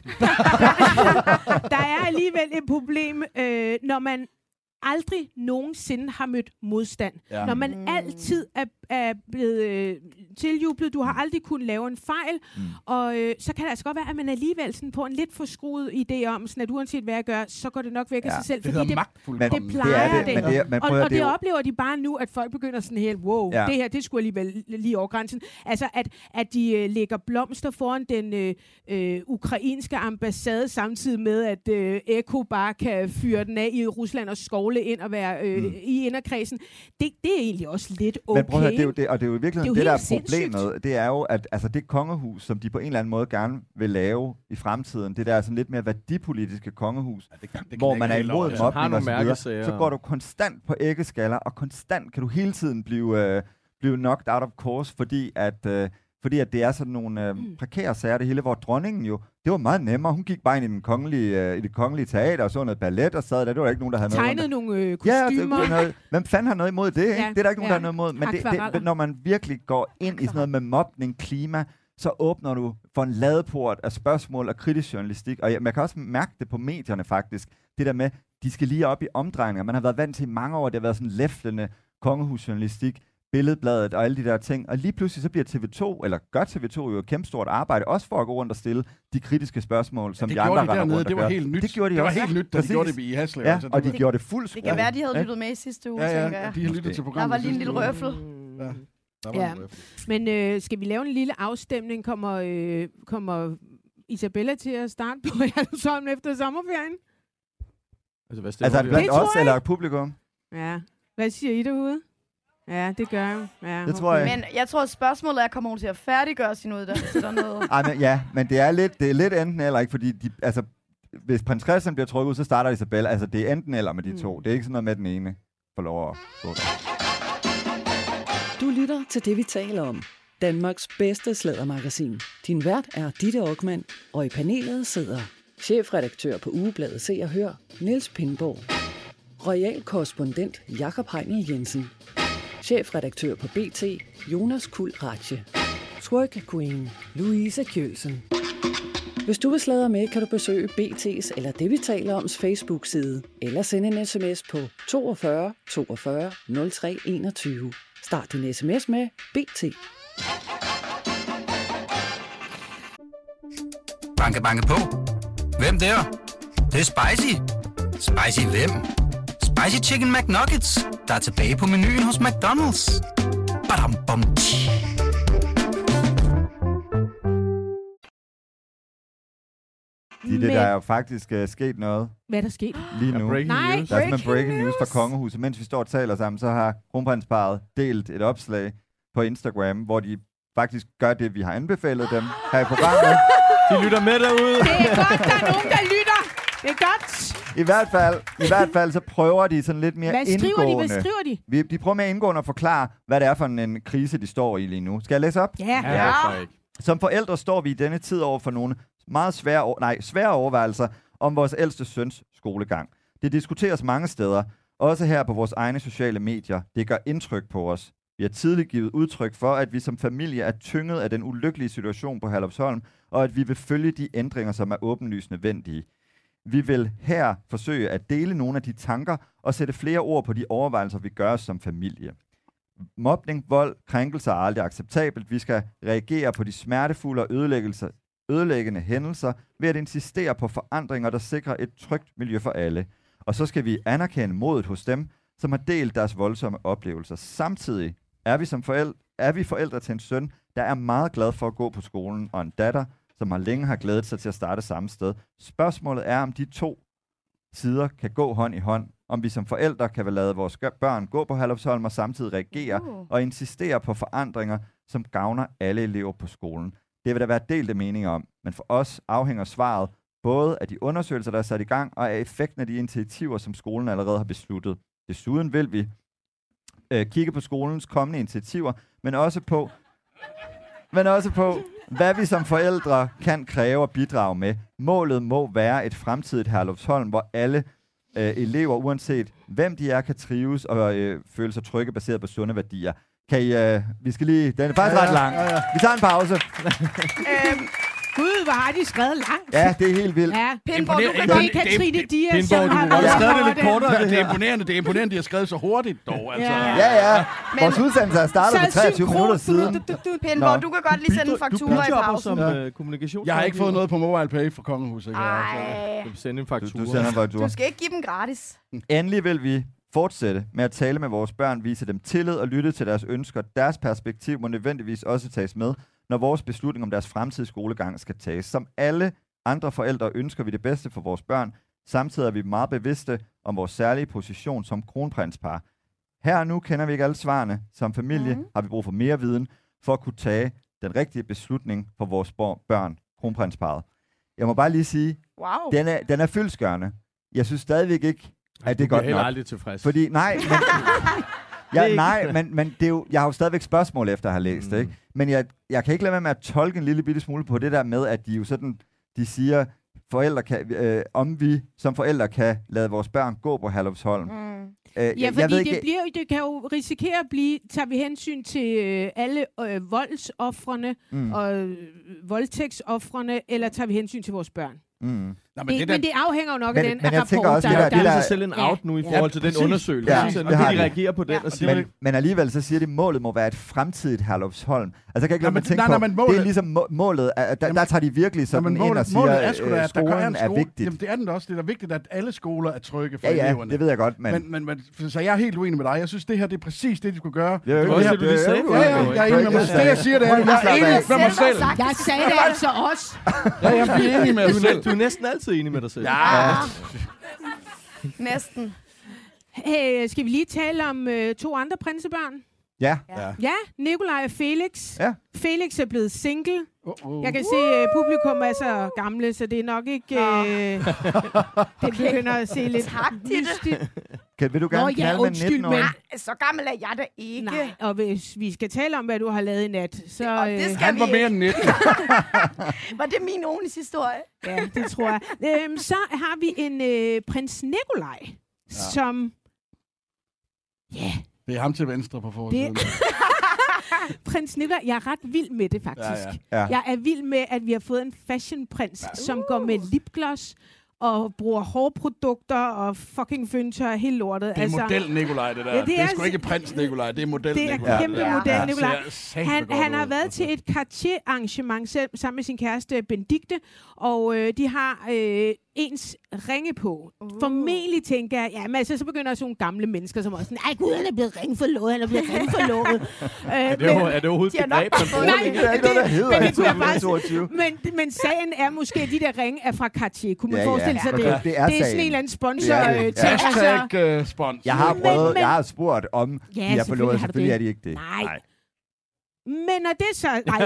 Der er alligevel et problem, øh, når man aldrig nogensinde har mødt modstand. Ja. Når man Mm. altid er, er blevet øh, tiljublet, du har aldrig kunnet lave en fejl, Mm. og øh, så kan det altså godt være, at man alligevel sådan på en lidt forskruet idé om, sådan at uanset hvad jeg gør, så går det nok væk af Ja, sig selv. Det Fordi hedder det, magtfuldkommen. det plejer det er det, men det er, men og, prøv at, og det det er jo, oplever de bare nu, at folk begynder sådan helt, wow, Ja. det her, det skulle alligevel lige over grænsen. Altså, at, at de øh, lægger blomster foran den øh, øh, ukrainske ambassade, samtidig med, at øh, Eko bare kan fyre den af i Rusland og skovle ind og være øh, mm. i inderkredsen. Det, det er egentlig også lidt okay. Men prøv at høre, det er jo det, og det er jo i virkeligheden Det det, er det jo der er helt problemet, det er jo, at altså, det kongehus, som de på en eller anden måde gerne vil lave i fremtiden, det der er sådan lidt mere værdipolitiske kongehus, Ja, det kan, det hvor kan man er jeg ikke imod helt over, Har mobning nogle og så videre, mærkesager. så går du konstant på æggeskaller, og konstant kan du hele tiden blive, øh, blive knocked out of course, fordi at, øh, fordi at det er sådan nogle øh, prekære sager, det hele, hvor dronningen jo, det var meget nemmere. Hun gik bare ind i, den kongelige, øh, i det kongelige teater og så noget ballet og sad der. Det var der ikke nogen, der havde noget Tegnede nogle øh, Ja, kostymer. det, noget, hvem fanden har noget imod det? Ikke? Ja, Det er der ikke nogen, ja. der har noget imod. Men det, Akvareller. det, når man virkelig går ind i sådan noget med mobning, klima, så åbner du for en ladeport af spørgsmål og kritisk journalistik. Og jeg, man kan også mærke det på medierne faktisk. Det der med, de skal lige op i omdrejninger. Man har været vant til i mange år, det har været sådan læflende kongehusjournalistik. Billedbladet og alle de der ting. Og lige pludselig så bliver T V to, eller gør T V to jo et kæmpe stort arbejde, også for at gå rundt og stille de kritiske spørgsmål, som ja, de andre de render dernede, rundt og det var gør. helt nyt. Det gjorde de det også. var helt nyt, da de gjorde det i Haslev. Ja, altså, og de det, gjorde det fuldt. Det kan være, de havde lyttet med i sidste uge, ja, ja, tænker jeg. de har lyttet til programmet. Der var lige en lille røffel. Ja, der var ja. en røffel. Men øh, skal vi lave en lille afstemning? Kommer, øh, kommer Isabella til at starte på Herlufsholm efter sommerferien? Altså, hvad Altså, vi? blandt os eller publikum? Ja. Hvad siger I derude? Ja, det gør jeg. Ja, det tror jeg. Men jeg tror, at spørgsmålet er, kommer hun til at færdiggøre sin uddannelse dernede? Ej, men, ja, men det er lidt, det er lidt enten eller, ikke? Fordi de, altså, hvis prins Christian bliver trykket ud, så starter Isabella. Altså, det er enten eller med de mm. to. Det er ikke sådan noget med, den ene får lov at gå der. Du lytter til det, vi taler om. Danmarks bedste sladdermagasin. Din vært er Ditte Okman, og i panelet sidder chefredaktør på Ugebladet Se og Hør, Niels Pindborg. Royal korrespondent Jakob Heinel Jensen. Chefredaktør på B T, Jonas Kuhl Ratche. Twerk Queen, Louise Kjølsen. Hvis du vil sladre med, kan du besøge B T's eller det, vi taler oms Facebook-side, eller sende en sms på toogfyrre toogfyrre nul tre enogtyve. Start din sms med B T. Banke, banke på. Hvem der? Det, det er spicy. Spicy hvem? Spicy Chicken McNuggets, der er tilbage på menuen hos McDonald's. Badum, bom, I det, der er jo faktisk uh, sket noget. Hvad er der sket? Lige nu. Ja, Nej, der er simpelthen breaking news fra Kongehuset. Mens vi står og taler sammen, så har kronprinsparret delt et opslag på Instagram, hvor de faktisk gør det, vi har anbefalet dem her i programmet. De lytter med derude. Det er godt, der er nogen, der lytter. Det er godt. I hvert fald, i hvert fald så prøver de sådan lidt mere Hvad skriver indgående. de? Hvad skriver de? Vi, de prøver mere indgående at forklare, hvad det er for en, en krise, de står i lige nu. Skal jeg læse op? Ja. Ja, ja. Som forældre står vi i denne tid over for nogle meget svære, nej, svære overvejelser om vores ældste søns skolegang. Det diskuteres mange steder, også her på vores egne sociale medier. Det gør indtryk på os. Vi har tidligt givet udtryk for, at vi som familie er tynget af den ulykkelige situation på Herlufsholm, og at vi vil følge de ændringer, som er åbenlyst nødvendige. Vi vil her forsøge at dele nogle af de tanker og sætte flere ord på de overvejelser, vi gør som familie. Mobning, vold, krænkelser er aldrig acceptabelt. Vi skal reagere på de smertefulde og ødelæggelser, ødelæggende hændelser ved at insistere på forandringer, der sikrer et trygt miljø for alle. Og så skal vi anerkende modet hos dem, som har delt deres voldsomme oplevelser. Samtidig er vi som forældre, er vi forældre til en søn, der er meget glad for at gå på skolen, og en datter, som har længe har glædet sig til at starte samme sted. Spørgsmålet er, om de to sider kan gå hånd i hånd, om vi som forældre kan lade vores børn gå på Herlufsholm og samtidig reagere uh. og insistere på forandringer, som gavner alle elever på skolen. Det vil der være delte meninger om, men for os afhænger svaret både af de undersøgelser, der er sat i gang, og af effekten af de initiativer, som skolen allerede har besluttet. Desuden vil vi øh, kigge på skolens kommende initiativer, men også på, men også på, hvad vi som forældre kan kræve og bidrage med. Målet må være et fremtidigt Herlufsholm, hvor alle øh, elever, uanset hvem de er, kan trives og øh, føle sig trygge baseret på sunde værdier. Kan I, øh, vi skal lige, den er faktisk ja, ret lang. Ja, ja. Vi tager en pause. øhm, Gud, hvor har de skrevet langt. Ja, det er helt vildt. Ja, Pindborg, du kan det godt... er Katrine Dias, Pindborg, som du har kunne godt have skrevet det været lidt kortere. Ja, det er imponerende, det er imponerende, de har skrevet så hurtigt dog. Altså. Ja. Ja, ja. Vores udsendelse er startet for treogtyve minutter siden. Pindborg, du kan godt lige sende en faktura i pausen. som ja. uh, kommunikation. Jeg har ikke fået noget på MobilePay fra Kongehuset. Ej. Du sende en faktura. Du, du sender en faktura. Du skal ikke give dem gratis. Endelig vil vi fortsætte med at tale med vores børn, vise dem tillid og lytte til deres ønsker. Deres perspektiv må nødvendigvis også tages med, når vores beslutning om deres fremtidige skolegang skal tages. Som alle andre forældre ønsker vi det bedste for vores børn. Samtidig er vi meget bevidste om vores særlige position som kronprinspar. Her og nu kender vi ikke alle svarene. Som familie mm. har vi brug for mere viden for at kunne tage den rigtige beslutning for vores børn, kronprinsparet. Jeg må bare lige sige, wow. den er, den er fyldestgørende. Jeg synes stadigvæk ikke, at det er godt nok. Jeg er aldrig tilfreds. Fordi, nej, men, ja, nej, men, men det er jo, jeg har jo stadigvæk spørgsmål efter at have læst det, ikke? Men jeg, jeg kan ikke lade være med at tolke en lille bitte smule på det der med, at de jo sådan, de siger, forældre kan, øh, om vi som forældre kan lade vores børn gå på Herlufsholm. Mm. Øh, ja, jeg, fordi jeg ved det, ikke, bliver, det kan jo risikere at blive, tager vi hensyn til øh, alle øh, voldsoffrene mm. og øh, voldtægtsoffrene, eller tager vi hensyn til vores børn? Mm. Nå, men, det, det, men det afhænger jo nok men, af den men jeg rapport, tænker også, der, det der, det er der, sig selv en out nu i ja, forhold til ja, den undersøgelse. Ja, Ja, det og det, har de de. reagerer på den Ja, og siger, men, men alligevel så siger de, at målet må være et fremtidigt Herlufsholm. Altså jeg kan ikke lade mig men- tænke nej, på, nej, men målet- det er ligesom må- målet, at der, der tager de virkelig sådan Jamen, ind og målet, siger, målet er sgu da, at at der er skolen en er skole. vigtigt. Jamen, det er den også. Det er da vigtigt, at alle skoler er trygge for Ja, ja, eleverne. det ved jeg godt, men... Men, men, men, så jeg er helt uenig med dig. Jeg synes, det her det er præcis det, de skulle gøre. Det er jo Det var ikke også det, du lige sagde. det Ja, ja, jeg er enig med mig selv. Det, jeg siger, det er, Må du jeg er lige enig slappe med mig selv. Jeg sagde det altså også. Ja, jeg bliver enig med mig du, selv. du er næsten altid enig med dig selv. Ja. Næsten. Hey, skal vi lige tale om øh, to andre prinsebørn? Ja. Ja. Ja, Nikolaj og Felix. Ja. Felix er blevet single. Uh, uh. Jeg kan se, at publikum er så gamle, så det er nok ikke... Øh, det begynder at se lidt Tak, Ditte. mystisk. Kan, vil du gerne Nå, ja, knalde med undskyld, nitten år? men- Ah, så gammel er jeg da ikke. Nej, og hvis vi skal tale om, hvad du har lavet i nat, så... Og det Øh, skal Han vi var mere ikke. end nitten. Var det min ugens historie? ja, det tror jeg. Øhm, så har vi en øh, prins Nikolaj, ja. som... Ja, Det er ham til venstre på forsiden. prins Nikolaj, jeg er ret vild med det, faktisk. Ja, ja. Ja. Jeg er vild med, at vi har fået en fashionprins, ja. som går med lipgloss og bruger hårprodukter og fucking fyndtør hele lortet. Det er model Nikolaj, det der. Ja, det det er er sgu s- ikke prins Nikolaj, det er model Det er Nikolaj. kæmpe der. model Ja, Nikolaj. ser satme Han, godt han har ud, været altså. til et Cartier-arrangement selv, sammen med sin kæreste Benedikte, og øh, de har øh, ens ringe på. Uh. Formentlig tænker jeg, ja, men altså, så begynder sådan nogle gamle mennesker, som også sådan, ej gud, han er blevet ringforlovet, han er blevet ringforlovet. øh, Er det, jo- er det overhovedet de har et nok begreb, man fået bruger? Nej, Det er ikke noget, der hedder men i det kunne jeg bare- toogtyve. men, men sagen er måske, at de der ringe er fra Cartier. Kunne man Ja, ja. forestille sig Ja, det? det er det er sådan sagen. en eller anden sponsor Ja, øh, ja. ting. Altså, Hashtag uh, spons. Jeg har Men- prøvet, men- jeg har spurgt om, Ja, de er selvfølgelig forlovet. har du Selvfølgelig det. er de ikke det. Nej. Men når det så... Nej,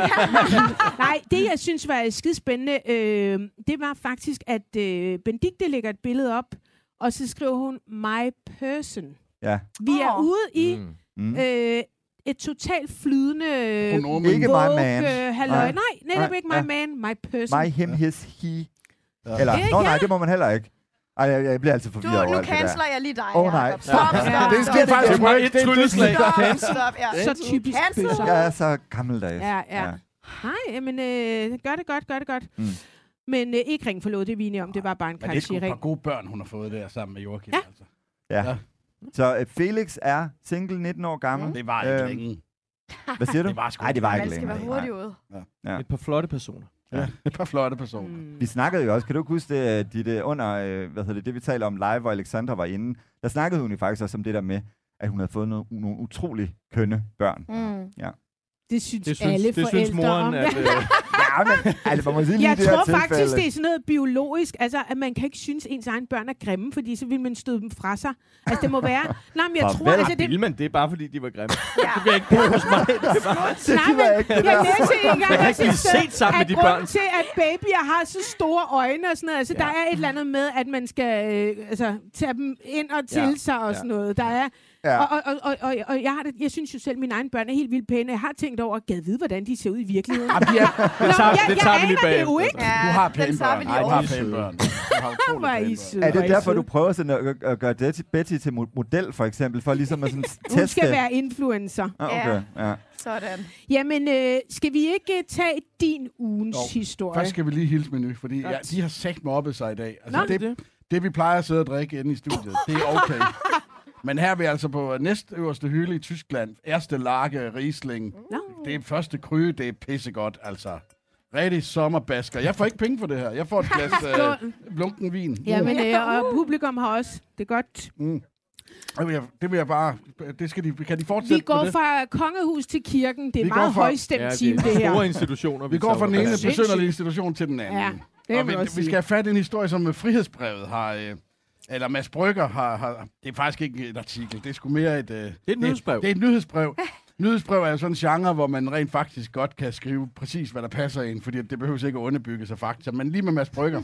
nej, det jeg synes var skidespændende, øh, det var faktisk, at øh, Benedikte lægger et billede op, og så skriver hun, my person. Ja. Vi er Åh. ude i Mm. Mm. øh, et totalt flydende... Pronomen. Ikke my Vogue, man. øh, halløj. Nej. Nej, netop Nej, ikke my ja. man, my person. My, him, his, he. Ja. Eller, Ja, nå nej, ja. det må man heller ikke. Ej, jeg, jeg bliver altid Du, forvirret over nu alt det der. canceler jeg lige dig. Åh, nej. Jacob. Stop, stop, Det stop. er Det er faktisk Det var ikke et det. trylleslag. Stop, stop, ja. Så typisk Cancel. bøsser. Jeg er så gammeldags. Ja, ja. Nej, men øh, gør det godt, gør det godt. Mm. Men øh, ikke ring forlod, det er vi enige om. Det var bare en Men det er sgu et par Cartier-ring. gode børn, hun har fået der sammen med Joachim. Ja. Altså. Ja. Ja. Så øh, Felix er single, nitten år gammel. Det var ikke Øhm, længe. Hvad siger du? Det var sgu Nej, det var Man ikke skal længe. være Nej. hurtig ude. Ja. Et par flotte personer. Ja, et par flotte personer. Mm. Vi snakkede jo også, kan du ikke huske det, de, det under, øh, hvad hedder det, det vi taler om live, hvor Alexandra var inde, der snakkede hun jo faktisk også om det der med, at hun havde fået noget, nogle utrolig kønne børn. Mm. Det synes, Det synes, alle det forældre synes moren, om. at... Øh, Ja, men altså, hvor man sige lige Jeg i det her tror tilfælde. faktisk, det er sådan noget biologisk. Altså, at man kan ikke synes, ens egen børn er grimme, fordi så vil man støde dem fra sig. Altså, det må være... Nej, men jeg Farvel. tror... Altså, det det, vil man, det er bare fordi, de var grimme. Ja. Du kan ikke bo hos mig. Det er bare... Det nej, gider jeg ikke, det jeg der. læste en gang, Jeg har også ikke lige et sted, set sammen med at de grunden børn. til, at babyer har så store øjne og sådan noget. Altså, Ja. der er et eller andet med, at man skal øh, altså, tage dem ind og til Ja. sig og Ja. sådan noget. Der er... Ja. Og, og, og, og, og, og jeg, har det, jeg synes jo selv, at mine egne børn er helt vildt pæne. Jeg har tænkt over, at gad vide, hvordan de ser ud i virkeligheden. Jamen, de er, Det tager, jeg- det jeg tager vi lige aner det jo bagefter. ikke. Ja, du har den pæne tager børn. vi Nej, lige du har over. pæne børn. Du har utrolig Hvor er I pæne børn. søde. Er det Hvor I derfor, du søde. prøver sådan at, at gøre det, Betty til mo- model, for eksempel, for ligesom at sådan teste? Hun skal være influencer. Ah, okay, ja. Sådan. Jamen, øh, skal vi ikke uh, tage din ugens Jo. historie? Først skal vi lige hilse Menu, fordi Godt. ja, de har sagt mig oppe sig i dag. Altså, Nå. det, det, vi plejer at sidde og drikke inde i studiet, det er okay. Men her er vi altså på næstøverste hylde i Tyskland. Erste Lage, Riesling. Nå. Det er første kryge, det er pissegodt, altså. Rigtig sommerbasker. Jeg får ikke penge for det her. Jeg får et glas øh, blunken vin. Jamen, øh, og publikum har også. Det er godt. Mm. Det vil jeg, det vil jeg bare... Det skal de, kan de fortsætte Vi går med det? fra kongehus til kirken. Det er Vi en går meget fra- højstemt Ja, team, det det er her. store institutioner. Vi går fra den ene Sindssygt. besynderlige institution til den anden. Ja, det og vil vi, jeg også vi sige. skal have fat i en historie, som med Frihedsbrevet har... Øh, eller Mads Brygger har, har... Det er faktisk ikke et artikel. Det er sgu mere et... Øh, det et nyhedsbrev. Det, det er et nyhedsbrev. Nyhedsbrev er jo sådan en genre, hvor man rent faktisk godt kan skrive præcis, hvad der passer ind, fordi det behøver ikke at underbygge sig fakta. Men lige med Mads Brygger,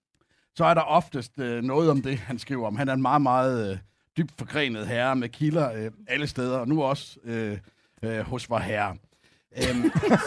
så er der oftest øh, noget om det, han skriver om. Han er en meget, meget øh, dybt forgrenet herre med kilder øh, alle steder, og nu også øh, øh, hos vor herre. Øhm,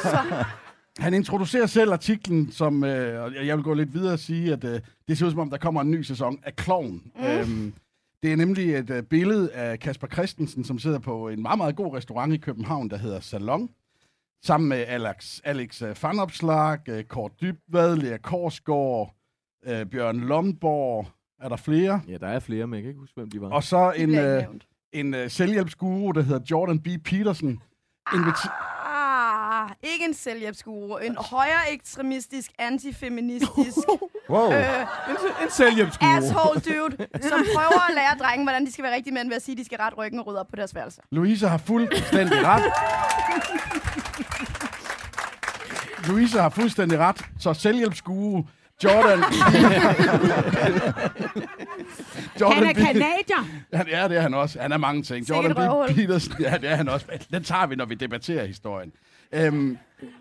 han introducerer selv artiklen, som, øh, og jeg vil gå lidt videre og sige, at øh, det ser ud som om, der kommer en ny sæson af Klovn. Mm. Øhm, det er nemlig et øh, billede af Kasper Christensen, som sidder på en meget, meget god restaurant i København, der hedder Salon, sammen med Alex, Alex øh, Vanopslagh, øh, Kåre Dybvad, Lea Korsgaard, øh, Bjørn Lomborg. Er der flere? Ja, der er flere, men jeg kan ikke huske, hvem de var. Og så en, øh, en øh, selvhjælpsguru, der hedder Jordan B. Peterson. Invita- Ah, ikke en selvhjælpsguru. En højere ekstremistisk, antifeministisk... Wow. Øh, en, en selvhjælpsguru. Asshole dude, som prøver at lære drenge, hvordan de skal være rigtige mænd ved at sige, at de skal ret ryggen og rydde op på deres værelse. Louise har fuldstændig ret. Louise har fuldstændig ret. Så selvhjælpsguru Jordan... Jordan han er kanadier. Han, ja, det er han også. Han er mange ting. Sikkert Jordan B. Peterson, ja, det er han også. Den tager vi, når vi debatterer historien. Øhm,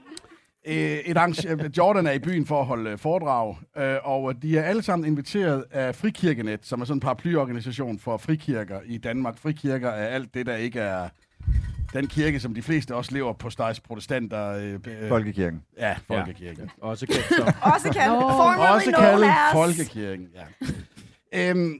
et arrange- Jordan er i byen for at holde foredrag, øh, og de er alle sammen inviteret af Frikirkenet, som er sådan en paraplyorganisation for frikirker i Danmark. Frikirker er alt det, der ikke er den kirke, som de fleste også lever på stejs protestanter. Øh, øh, Folkekirken. Ja, Folkekirken. Ja. Også kaldt så. Også kaldt, formerly også known kaldet as. Folkekirken, ja. øhm,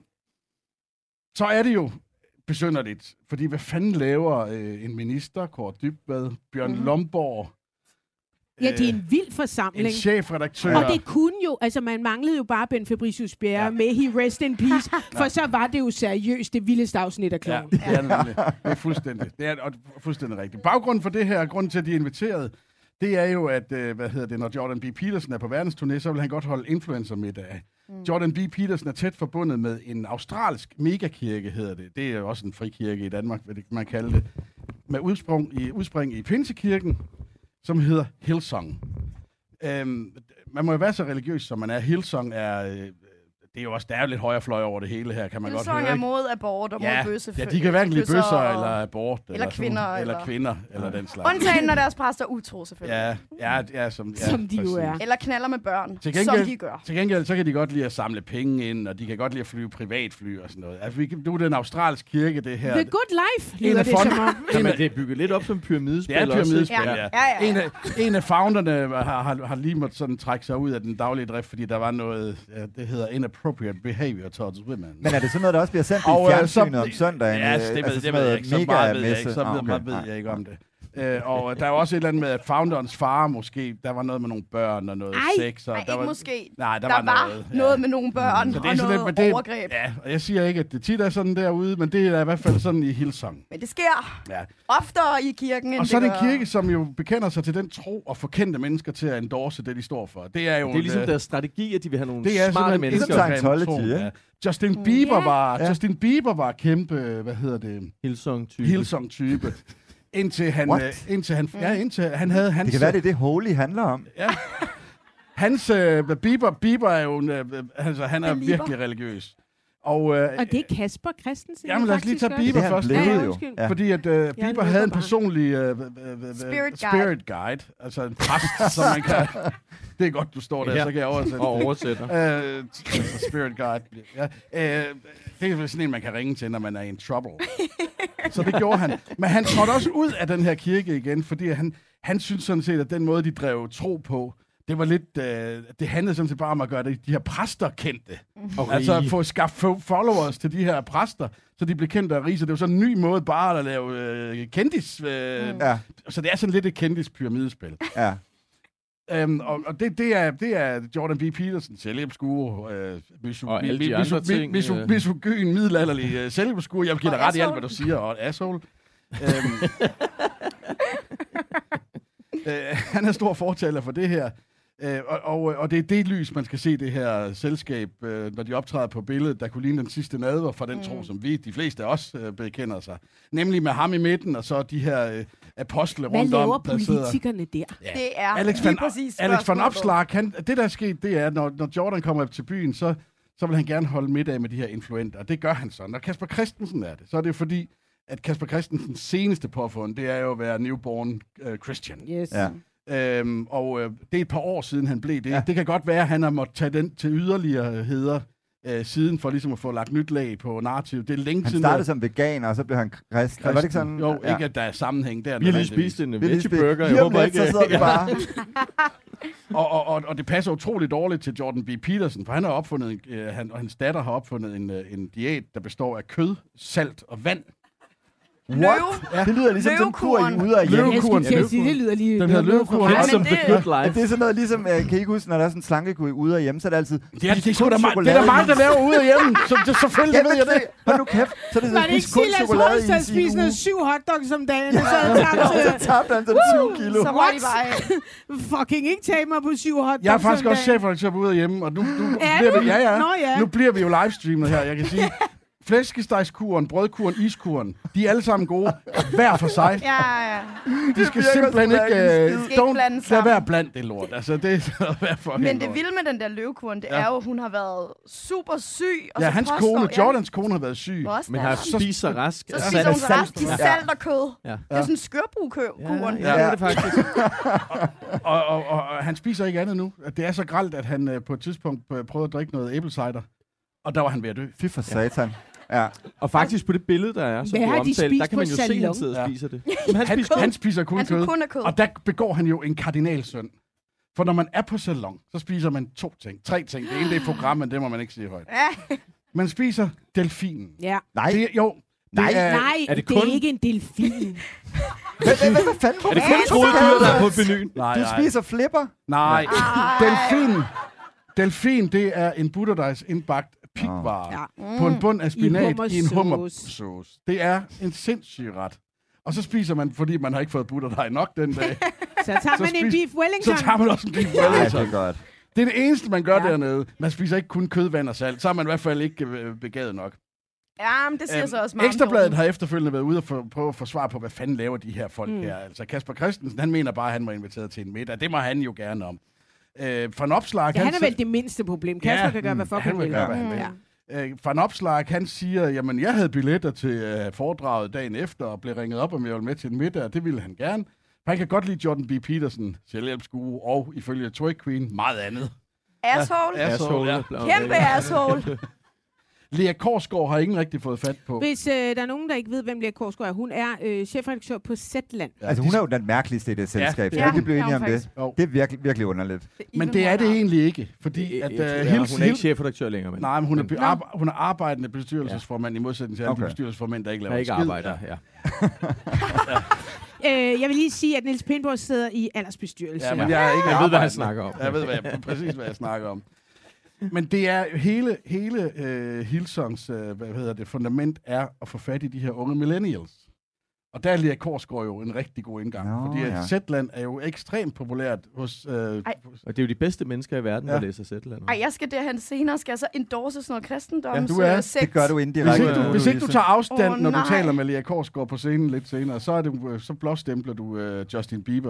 så er det jo besynderligt, fordi hvad fanden laver øh, en minister, Kåre Dybvad, Bjørn mm-hmm. Lomborg, ja, det er en vild forsamling. En chefredaktør. Og det kunne jo, altså man manglede jo bare Ben Fabricius Bjerre, ja. Med he rest in peace, for så var det jo seriøst det vildeste afsnit af Kloven. Ja, det er nemlig. Det er fuldstændig. Det er fuldstændig rigtigt. Baggrunden for det her, grunden til, at de er inviteret, det er jo, at, øh, hvad hedder det, når Jordan B. Peterson er på verdensturné, så vil han godt holde influencer-middag. Mm. Jordan B. Peterson er tæt forbundet med en australsk megakirke, hedder det. Det er jo også en frikirke i Danmark, hvad det man kalder det. Med udspring i, udspring i Pinsekirken, som hedder Hillsong. Øhm, man må jo være så religiøs, som man er. Hillsong er... Øh, det er jo også, der er jo lidt højrefløj over det hele her, kan man godt høre, ikke? Hillsong er mod abort og ja, mod bøsse. Ja, de kan hverken lide bøsser eller abort. Eller, eller kvinder. Sådan, eller, eller kvinder, eller den slags. Undtagen, når deres præster er utro, selvfølgelig. Ja, ja, ja, som, ja, som de jo er. Eller knaller med børn, til gengæld, som de gør. Til gengæld, så kan de godt lide at samle penge ind, og de kan godt lide at flyve privatfly og sådan noget. Altså, vi, nu er det en australsk kirke, det her. The good life, lyder det som om. Jamen, det er bygget lidt op som pyramidespil. Det er pyramidespil, ja. ja. ja, ja, ja. En, af, en af founderne har, har, har lige måttet sådan trække sig ud af den daglige drift, fordi der var noget, det hedder inappropriate behavior towards women. Men er det sådan noget, der også bliver sendt i fjernsynet om søndagen? Ja, det, altså, det, det ved jeg ikke. Så meget ved jeg ikke, så ah, okay. meget ved jeg ikke om det. Øh, og der er også et eller andet med, at founderens far måske, der var noget med nogle børn og noget ej, sex. Og ej, der ikke var, måske. Nej, der, der var, var noget, noget ja. med nogle børn så og det noget lidt, det, overgreb. Ja, og jeg siger ikke, at det tit er sådan derude, men det er i hvert fald sådan i Hillsong. Men det sker ja. oftere i kirken, end og så er det gør. en kirke, som jo bekender sig til den tro og får kendte mennesker til at endorse det, de står for. Det er jo det er ligesom en, deres strategi, at de vil have nogle det er smarte mennesker. Scientology, ja. Justin Bieber yeah. var Ja. Justin Bieber var kæmpe, hvad hedder det? Hillsong-type. Hillsong-type. Indtil han, øh, indtil han, ja, indtil han havde hans... Det kan være, det er det Holy handler om. Ja. Hans, øh, Bieber, Bieber er jo, øh, altså, han er Belieber. virkelig religiøs. Og, øh, Og det er Kasper Christensen. jamen lad os lige tage faktisk Bieber Det er han først. blevet Ja, jo. undskyld. Ja. Fordi at øh, Bieber løber havde en bare. personlig øh, øh, øh, Spirit spirit guide. Altså en præst, som man kan... Det er godt, du står der, Ja. så kan jeg oversætte. Og oversætter. Øh, altså spirit guide. Ja. Øh, det er sådan en, man kan ringe til, når man er in trouble. Så det gjorde han. Men han trådte også ud af den her kirke igen, fordi han, han synes sådan set, at den måde, de drev tro på, det var lidt, øh, det handlede sådan set bare om at gøre det, de her præster kendte. Okay. Altså at få skabt followers til de her præster, så de blev kendte og rige. Så det var sådan en ny måde bare at lave øh, kendis. Øh, mm. Ja. Så det er sådan lidt et kendis-pyramidespil. Ja. Um, og og det, det, er, det er Jordan B. Peterson, selvhjælpsguru, øh, misu, Og alle de andre ting, misu, øh. misogyn, middelalderlig øh, selvhjælpsguru. Jeg vil give dig Og ret i alt, asshole. hvad du siger, og asshole. um, øh, han er stor fortaler for det her. Øh, og, og, og det er det lys, man skal se det her selskab, øh, når de optræder på billedet, der kunne ligne den sidste nadver fra den mm. tro, som vi, de fleste af os, øh, bekender sig. Nemlig med ham i midten, og så de her øh, apostle Hvad rundt laver om. der sidder- politikerne der? Ja. Det er Alex lige van, præcis Alex van spørgsmålet. Opslark, han, det der er sket, det er, når, når Jordan kommer til byen, så, så vil han gerne holde middag med de her influenter, og det gør han så. Når Kasper Christensen er det, så er det fordi, at Kasper Christensens seneste påfund, det er jo at være newborn uh, Christian. Yes. Ja. Øhm, og øh, det er et par år siden, han blev det. Ja. Ja. Det kan godt være, at han har måttet tage den til yderligere øh, siden, for ligesom at få lagt nyt lag på narrativ. Det er længe Han siden. startede som veganer, og så blev han kristen. Var det ikke sådan? Jo, Ja. ikke at der er sammenhæng der. Vi har lige nødvendigvis. spist en Vi har lige spist- veggie-burger. Jeg Lige om håber lidt, ikke... så sidder vi bare. Og, og, og, og det passer utroligt dårligt til Jordan B. Peterson, for han har opfundet, en, øh, han, og hans datter har opfundet en, øh, en diæt, der består af kød, salt og vand. What? Ja. Det lyder ligesom sådan en kur i ude af hjemme. Jeg skulle til at sige, det lyder lige... Den hedder løvekuren. Det er som The Good Life. Det er sådan noget ligesom, uh, kan I ikke huske, når der er sådan en slankekur i ude af hjemme, så er det altid... Det er, det er, der, det er der mange, der laver ude af hjemme, så det, selvfølgelig ved jeg det. Hold nu kæft, så er det Var sådan det ikke kun Silas chokolade Holst, der i sin spiste uge. syv hotdogs om dagen, og så Så tabte han sådan syv kilo. Så var de bare... fucking ikke tage mig på syv hotdogs. Jeg er faktisk om også dagen. chefredaktør på ude af hjemme, og nu, nu Er bliver du? vi, ja, ja. Nå, ja. Nu bliver vi jo livestreamet her, jeg kan sige. Flæskestegskuren, brødkuren, iskuren, de er alle sammen gode, hver for sig. Ja, ja. De skal simpelthen ikke... Uh, ikke blande don't lad sammen. være blandt det lort. Altså, det er hvad for Men det vilde med den der løvekuren, det Ja. er jo, hun har været super syg. Og Ja, så hans påstår, kone, ja, Jordans kone, har været syg. Også Men der. har Så spist sig rask. Så spiser hun sig rest. De salt og kød. Ja. Det er sådan en skørbrukuren. Ja, det er det faktisk. Og, og, og, og han spiser ikke andet nu. Det er så grelt, at han uh, på et tidspunkt uh, prøvede at drikke noget æblecider. Og der var han ved at dø. Fy for satan. Ja. Og faktisk på det billede, der er, som Hvad du har de omtalte, der spist kan man på jo se, at han salon? sidder og Ja. spiser det. Men han Han, spiser han spiser kun Han kød. spiser kun af kød. Og der begår han jo en kardinalsynd. For når man er på salon, så spiser man to ting. Tre ting. Det ene det er program, men det må man ikke sige højt. Ja. Man spiser delfinen. Ja. Nej. Det, jo, det Nej. er... Nej, er det, det det kun- er ikke en delfin. Hvad, hvad, hvad fanden? Er det kun troede dyr, der er på menuen? Nej, Du nej. spiser flipper? Nej. Delfin. Delfin, det er en butterdejs indbagt pigvare. Ja. På en bund af spinat i en hummersauce. hummersauce. Det er en sindssyg ret. Og så spiser man, fordi man har ikke fået butterdej nok den dag. Så tager Så man en spis- beef Wellington. Så tager man også en beef Nej, det Wellington. er godt. Det er det eneste, man gør Ja. ja. dernede. Man spiser ikke kun kød, vand og salt. Så er man i hvert fald ikke øh, begavet nok. Ja, men det siger Øhm, så også meget om Ekstrabladet Jordan. har efterfølgende været ude og for, prøve at få svar på, hvad fanden laver de her folk mm. her. Altså Kasper Christensen, han mener bare, at han var inviteret til en middag. Det må han jo gerne om. Øh, Van Opslark, Ja, han er så- vel det mindste problem. Kasper Ja, kan gøre, hvad fuck han han vil vil. gøre, hvad han vil. Ja. Øh, Van Opslark, han siger, jamen jeg havde billetter til øh, foredraget dagen efter, og blev ringet op, om jeg ville med til en middag, og det ville han gerne. Han kan godt lide Jordan B. Peterson, selvhjælpsguru, og ifølge Twerk Queen, meget andet. Asshole. Ja, asshole, ja. Kæmpe asshole. Lea Korsgaard har ingen rigtig fået fat på. Hvis øh, der er nogen, der ikke ved, hvem Lea Korsgaard er, hun er øh, chefredaktør på Zetland. Altså, hun er jo den mærkeligste i det selskab. Ja, Ja, det blev det er enige om hun det. Jo. Det er virkelig, virkelig underligt. Men det er det egentlig ikke, fordi at Jeg uh, tror, ja, Hils, hun er ikke chefredaktør længere, men nej, men hun er, be- Nå. arbe- hun er arbejdende bestyrelsesformand, ja. i modsætning til alle Okay. de bestyrelsesformænd, der ikke laver jeg ikke en skid. arbejder. Ja. Øh, jeg vil lige sige, at Niels Pindborg sidder i aldersbestyrelse. Ja, men jeg er ikke Jeg ved, hvad han arbejdende. snakker om. Jeg ved hvad jeg, præcis, hvad jeg snakker om. Men det er hele, hele uh, Hillsongs uh, hvad hedder det, fundament er at få fat i de her unge millennials. Og der er Lea Korsgaard jo en rigtig god indgang, Nå, fordi ja. at Zetland er jo ekstremt populært hos... Uh, Ej. Og det er jo de bedste mennesker i verden, der Ja. læser Zetland. Ej, jeg skal derhen senere. Skal jeg så endorse sådan noget kristendoms Ja, du er. øh, sekt? Det gør du hvis, indirekte. ikke du, hvis ikke du tager afstand, Åh, når du nej. taler med Lea Korsgaard på scenen lidt senere, så, er det, uh, så blåstempler du uh, Justin Bieber.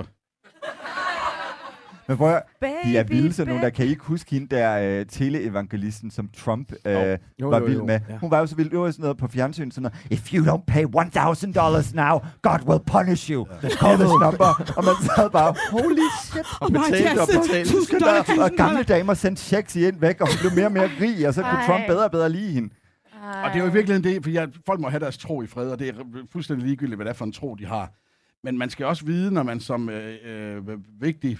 Men prøv at, Baby, de er vilde sådan nogle, der baby. kan I ikke huske hende der uh, teleevangelisten, som Trump uh, Jo, var jo, vild jo. med. Ja. Hun var jo så vild, det var sådan noget på fjernsyn, sådan noget, if you don't pay one thousand dollars now, God will punish you. Call this number. Og man sad bare, holy shit. Og betalte og betalte. Tusind dollar, Og tusind gamle dollar. damer sendte checks ind væk, og hun blev mere og mere rig, og så kunne Ej. Trump bedre og bedre lide hende. Og det er jo i virkeligheden det, for jeg, folk må have deres tro i fred, og det er fuldstændig ligegyldigt, hvad det er for en tro, de har. Men man skal også vide, når man som øh, øh, vigtig,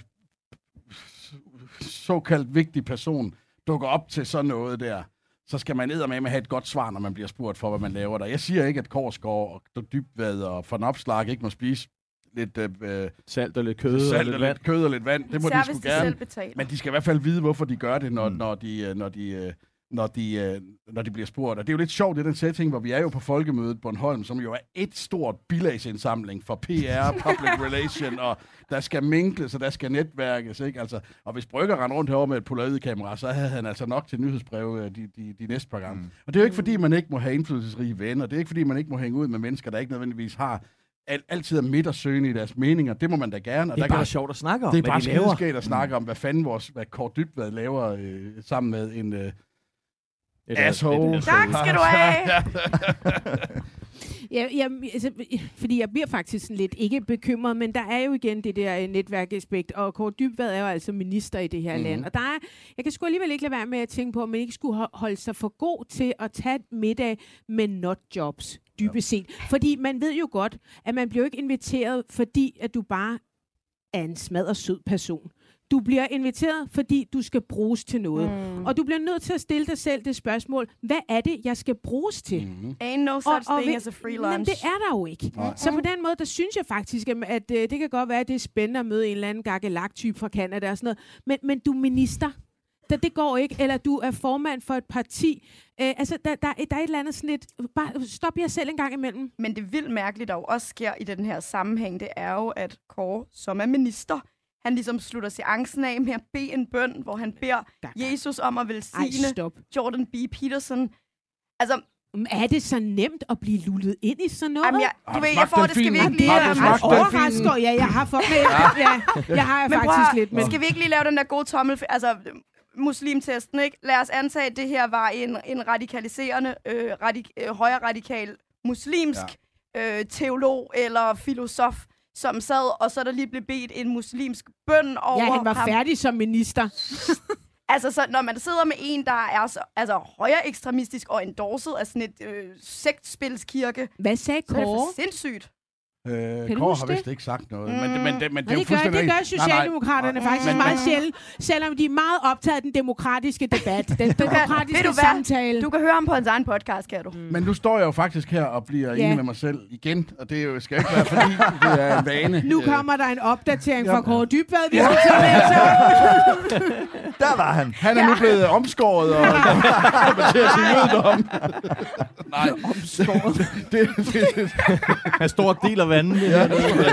såkaldt vigtig person dukker op til sådan noget der, så skal man eddermame have et godt svar, når man bliver spurgt for, hvad man laver der. Jeg siger ikke, at Korsgaard og Dybvad og Van Opslark ikke må spise lidt øh, Salt og lidt kød salt og og lidt lidt vand. kød og lidt vand. Det må Især de hvis sgu de gerne. selv betaler. Men de skal i hvert fald vide, hvorfor de gør det, når, Mm. når, de, øh, når, de, øh, når, de, øh, når de bliver spurgt. Og det er jo lidt sjovt, det er den setting, hvor vi er jo på Folkemødet Bornholm, som jo er et stort bilagsindsamling for P R, public relation, og der skal minkles, og der skal netværkes, ikke? Altså, og hvis Brygger rendte rundt herovre med et polaroidkamera, så havde han altså nok til nyhedsbrev øh, de, de, de næste par gange. Mm. Og det er jo ikke, fordi man ikke må have indflydelsesrige venner. Det er ikke, fordi man ikke må hænge ud med mennesker, der ikke nødvendigvis har al- altid er midtersøgende i deres meninger. Det må man da gerne. Og Det er der kan bare der- sjovt at snakke om, det er hvad bare de laver. skideskægt at snakke om, hvad fanden vores, hvad Kåre Dybvad laver øh, sammen med en øh, Et asshole. et- Tak skal du have. Ja, ja, altså, fordi jeg bliver faktisk sådan lidt ikke bekymret, men der er jo igen det der øh, netværkaspekt, og Kåre Dybvad er jo altså minister i det her Mhm. mm-hmm. land. Og der er, jeg kan sgu alligevel ikke lade være med at tænke på, om man ikke skulle ho- holde sig for god til at tage et middag med notjobs, dybest set. Fordi man ved jo godt, at man bliver jo ikke inviteret, fordi at du bare er en smadret sød person. Du bliver inviteret, fordi du skal bruges til noget. Mm. Og du bliver nødt til at stille dig selv det spørgsmål, hvad er det, jeg skal bruges til? Mm. Ain't no such og, og thing as a free lunch. Men det er der jo ikke. Mm. Så på den måde, der synes jeg faktisk, at, at det kan godt være, at det er spændende at møde en eller anden gakkelak-type fra Canada og sådan noget. Men, men du er minister. Det, det går ikke. Eller du er formand for et parti. Øh, altså, der, der, der er et eller andet sådan lidt... Bare stop jer selv en gang imellem. Men det vildt mærkeligt, der jo også sker i den her sammenhæng, det er jo, at Kåre, som er minister, han ligesom slutter seancen af med at bede en bøn, hvor han beder Jesus om at velsigne Jordan B. Peterson. Altså... Er det så nemt at blive lullet ind i sådan noget? Jamen, jeg, du ved, jeg får det, skal vi ikke lige... Det er ret overraskende. Ja, jeg har fået med. Ja, jeg har men faktisk prøv, lidt med. Skal vi ikke lige lave den der gode tommel... Altså, muslimtesten, ikke? Lad os antage, at det her var en, en radikaliserende, øh, radik, øh, højre radikal muslimsk ja. øh, teolog eller filosof, som sad, og så der lige blev bedt en muslimsk bøn over ham. Ja, han var ham. færdig som minister. Altså, så når man sidder med en, der er så, altså, højere ekstremistisk og endorset af sådan et øh, sektspilskirke, hvad sagde Kåre? Så er det for sindssygt. Øh, Kåre har vist ikke sagt noget, mm. men, men, men, men det er jo det gør, fuldstændig... Det gør Socialdemokraterne nej, nej. faktisk men, meget sjældent, selvom de er meget optaget af den demokratiske debat, den demokratiske du samtale. Du kan høre ham på hans egen podcast, kan du. Mm. Men nu står jeg jo faktisk her og bliver ja. enig med mig selv igen, og det jo, skal ikke være, fordi det er en vane. Nu kommer der en opdatering fra Kåre Dybvad, vi ja. skal til at Der var han. Han er ja. nu blevet omskåret og kommer til at sige jødedom. Nej, omskåret. det, det, det. Han står og deler vandet. Ja.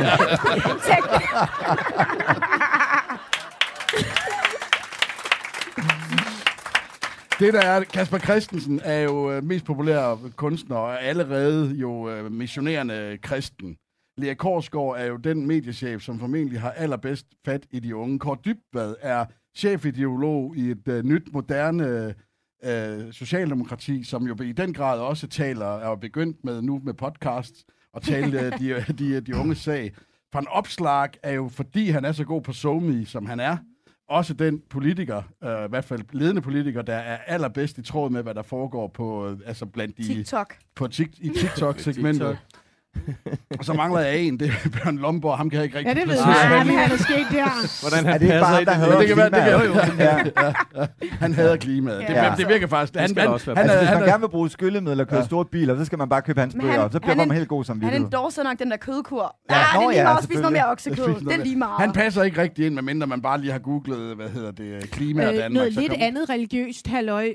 Det der er, Kasper Christensen er jo øh, mest populær kunstner og er allerede jo øh, missionerende kristen. Lea Korsgaard er jo den mediechef, som formentlig har allerbedst fat i de unge. Kåre Dybvad er chefideolog i et øh, nyt, moderne øh, socialdemokrati, som jo i den grad også taler, er begyndt med nu med podcasts, og tale de, de, de unge sag. Van Opslag er jo, fordi han er så god på SoMe, som han er, også den politiker, øh, i hvert fald ledende politiker, der er allerbedst i tråd med, hvad der foregår på, øh, altså blandt de... TikTok. På tik, i TikTok-segmentet. Og så mangler jeg en, det er Bjørn Lomborg, ham kan jeg ikke rigtig... Ja, det ved jeg. Hvad er der sket der? Hvordan han er det ikke bare, der hader det kan være, det kan, klimaet? ja. Ja, ja. Han hader klimaet. Ja. Det, det virker faktisk. Han, han, han, altså, han, hvis man han, gerne vil bruge skyllemidler og køre ja. store biler, så skal man bare købe hans bøger, og så bliver man helt god som video. Han endorser nok den der kødkur. Ja, ja Nå, det er lige ja, at spise noget mere oksekød. Det er lige meget. Han passer ikke rigtig ind, medmindre man bare lige har googlet, hvad hedder det, klima og Danmark. Noget lidt andet religiøst, halløj.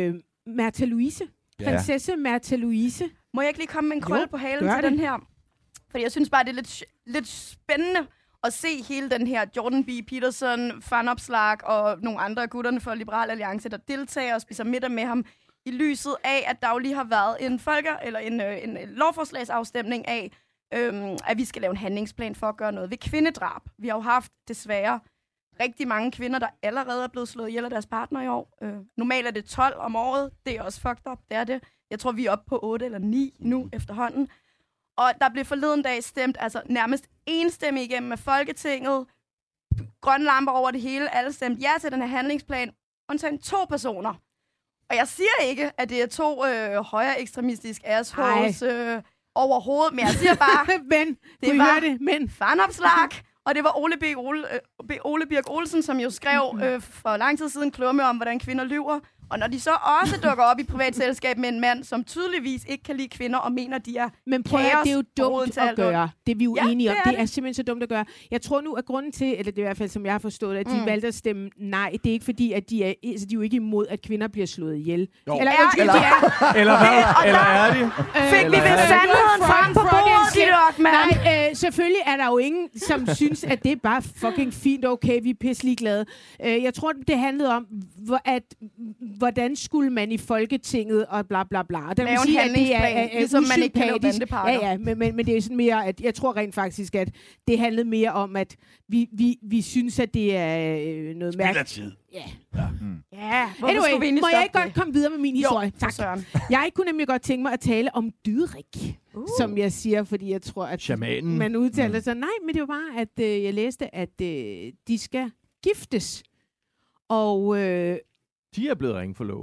Märtha Louise. Prinsesse Märtha Louise. Må jeg ikke lige komme med en krølle på halen til den her? Fordi jeg synes bare, det er lidt, lidt spændende at se hele den her Jordan B. Peterson, Van Opslag og nogle andre af gutterne for Liberal Alliance, der deltager og spiser middag med ham, i lyset af, at der jo lige har været en folker, eller en, øh, en lovforslagsafstemning af, øhm, at vi skal lave en handlingsplan for at gøre noget ved kvindedrab. Vi har jo haft, desværre, rigtig mange kvinder, der allerede er blevet slået ihjel af deres partner i år. Øh, normalt er det tolv om året. Det er også fucked up, det er det. Jeg tror, vi er oppe på otte eller ni nu efterhånden. Og der blev forleden dag stemt, altså nærmest enstemmigt igennem af Folketinget. Grønne lamper over det hele. Alle stemte ja til den her handlingsplan. Undtagen to personer. Og jeg siger ikke, at det er to øh, højere ekstremistiske assholes øh, overhovedet, men jeg siger bare, men, det var det, men. Van Opslag, og det var Ole B. Ole, øh, B. Ole Birk Olsen, som jo skrev øh, for lang tid siden klumme om, hvordan kvinder lyver. Og når de så også dukker op i privat selskab med en mand, som tydeligvis ikke kan lide kvinder, og mener, de er Men prøv at det er jo dumt at gøre. Det er vi jo ja, enige om. Det er, det er simpelthen så dumt at gøre. Jeg tror nu, at grunden til, eller det er i hvert fald, som jeg har forstået, at de mm. valgte at stemme nej, det er ikke fordi, at de er, altså, de er jo ikke imod, at kvinder bliver slået ihjel. Jo. Eller, er, eller, de er, eller hvad? Eller er de? Fik vi ved sandheden frem på bordet, dit Rockman? Nej, øh, selvfølgelig er der jo ingen, som synes, at det er bare fucking fint, okay, vi er pisselig glade. Øh, jeg tror, det handlede om, hvor, at, hvordan skulle man i Folketinget og bla bla bla. Der lave en sige, handlingsplan, er, er, ligesom man ikke kan lave bandeparker. Ja, ja, men, men, men det er sådan mere, at jeg tror rent faktisk, at det handlede mere om, at vi, vi, vi synes, at det er øh, noget mærkeligt. Spildertid. Ja. Ja. Mm. Yeah. Anyway, må jeg ikke godt komme videre med min historie? Jo, tak. Søren. Jeg kunne nemlig godt tænke mig at tale om Dydrik, uh. som jeg siger, fordi jeg tror, at Shamanen. man udtaler sig. Nej, men det var bare, at øh, jeg læste, at øh, de skal giftes. Og... Øh, de er blevet ringforlovet.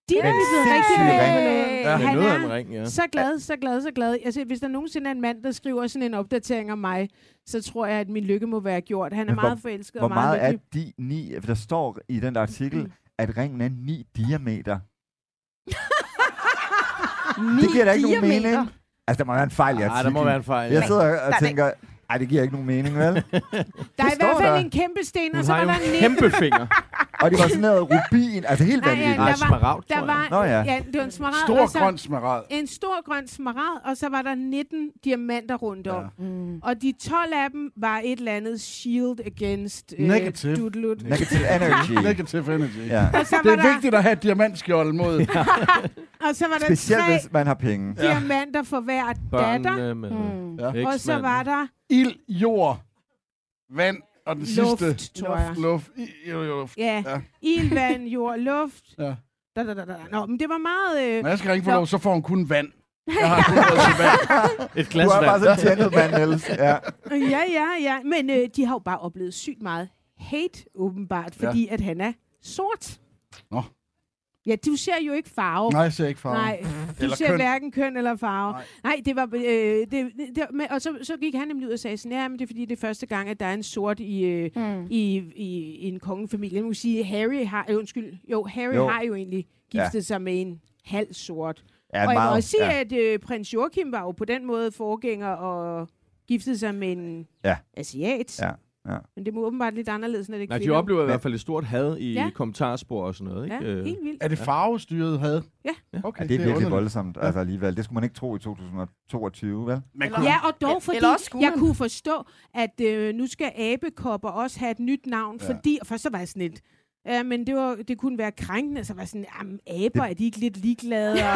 er vi blevet rigtig glade. Ja, Han noget af en er ring, ja. så glad, så glad, så glad. Altså, hvis der nogensinde er en mand, der skriver sådan en opdatering om mig, så tror jeg, at min lykke må være gjort. Han er Men meget hvor, forelsket Hvor og meget meget er lykkelig. de ni... Der står i den der artikel, mm. at ringen er ni diameter. Det giver da ikke nogen mening. Altså, der må være en fejl i artiklen. Nej, der må være en fejl. Jeg sidder og tænker, ej, det giver ikke nogen mening, vel? Der er i hvert fald en kæmpe sten, og så var der en kæmpe finger. Og det var sådan noget rubin, altså helt Nej, ja, vanvittigt. der var, smaragd, der tror var, jeg. Nå, ja. ja, det var en smaragd. Stor og så grøn smaragd. En stor grøn smaragd, og så var der nitten diamanter rundt om. Ja. Mm. Og de tolv af dem var et eller andet shield against uh, Negative. doodlut. Negative energy. Negative energy. Ja. Og så Det var er der, vigtigt at have et diamantskjold mod. og så var der Specielt, tre hvis man har penge. diamanter for hver datter. Børnene med Mm. Ja. Og så var der Ild, jord, vand og den luft, sidste. tror jeg. Luft. I, i, luft. Ja, Ja. ild, vand, jord, luft. Ja. Da, da, da, da. Nå, men det var meget... Øh, Når jeg skal ringe for Nå. lov, så får hun kun vand. Jeg har kun noget til vand. Et Du glas er bare vand. sådan en gentleman, Niels. Ja. Ja, ja, ja. Men øh, de har jo bare oplevet sygt meget hate, åbenbart, fordi ja. at han er sort. Nå. Ja, du ser jo ikke farve. Nej, jeg ser ikke farve. Nej, du Eller ser køn. hverken køn eller farve. Nej. Nej, det var... Øh, det, det, det, men, og så, så gik han nemlig ud og sagde sådan, ja, men det er fordi, det er første gang, at der er en sort i, øh, Mm. i, i, i en kongefamilie. Jeg må sige, Harry har... Øh, undskyld. Jo, Harry Jo. har jo egentlig giftet ja. sig med en halv sort. Ja, Og jeg må meget, også sige, ja. at øh, prins Joachim var jo på den måde forgænger og giftede sig med en Ja. asiat. Ja. Ja. Men det må åbenbart lidt anderledes, når det er Nej, de kvinder. oplever i hvert fald et stort had i Ja. kommentarspor og sådan noget, ikke? Ja, Øh, helt vildt. Er det farvestyret had? Ja. Okay, Ja, det er virkelig underligt. voldsomt, altså alligevel. Det skulle man ikke tro i to tusind og toogtyve, vel? Men Eller- Ja, og dog Eller fordi, også skulle jeg man. kunne forstå, at øh, nu skal abekopper også have et nyt navn, Ja. fordi, og først så var jeg sådan lidt, ja, men det, var, det kunne være krænkende, så var jeg sådan, jamen aber, er de ikke lidt ligeglade? Og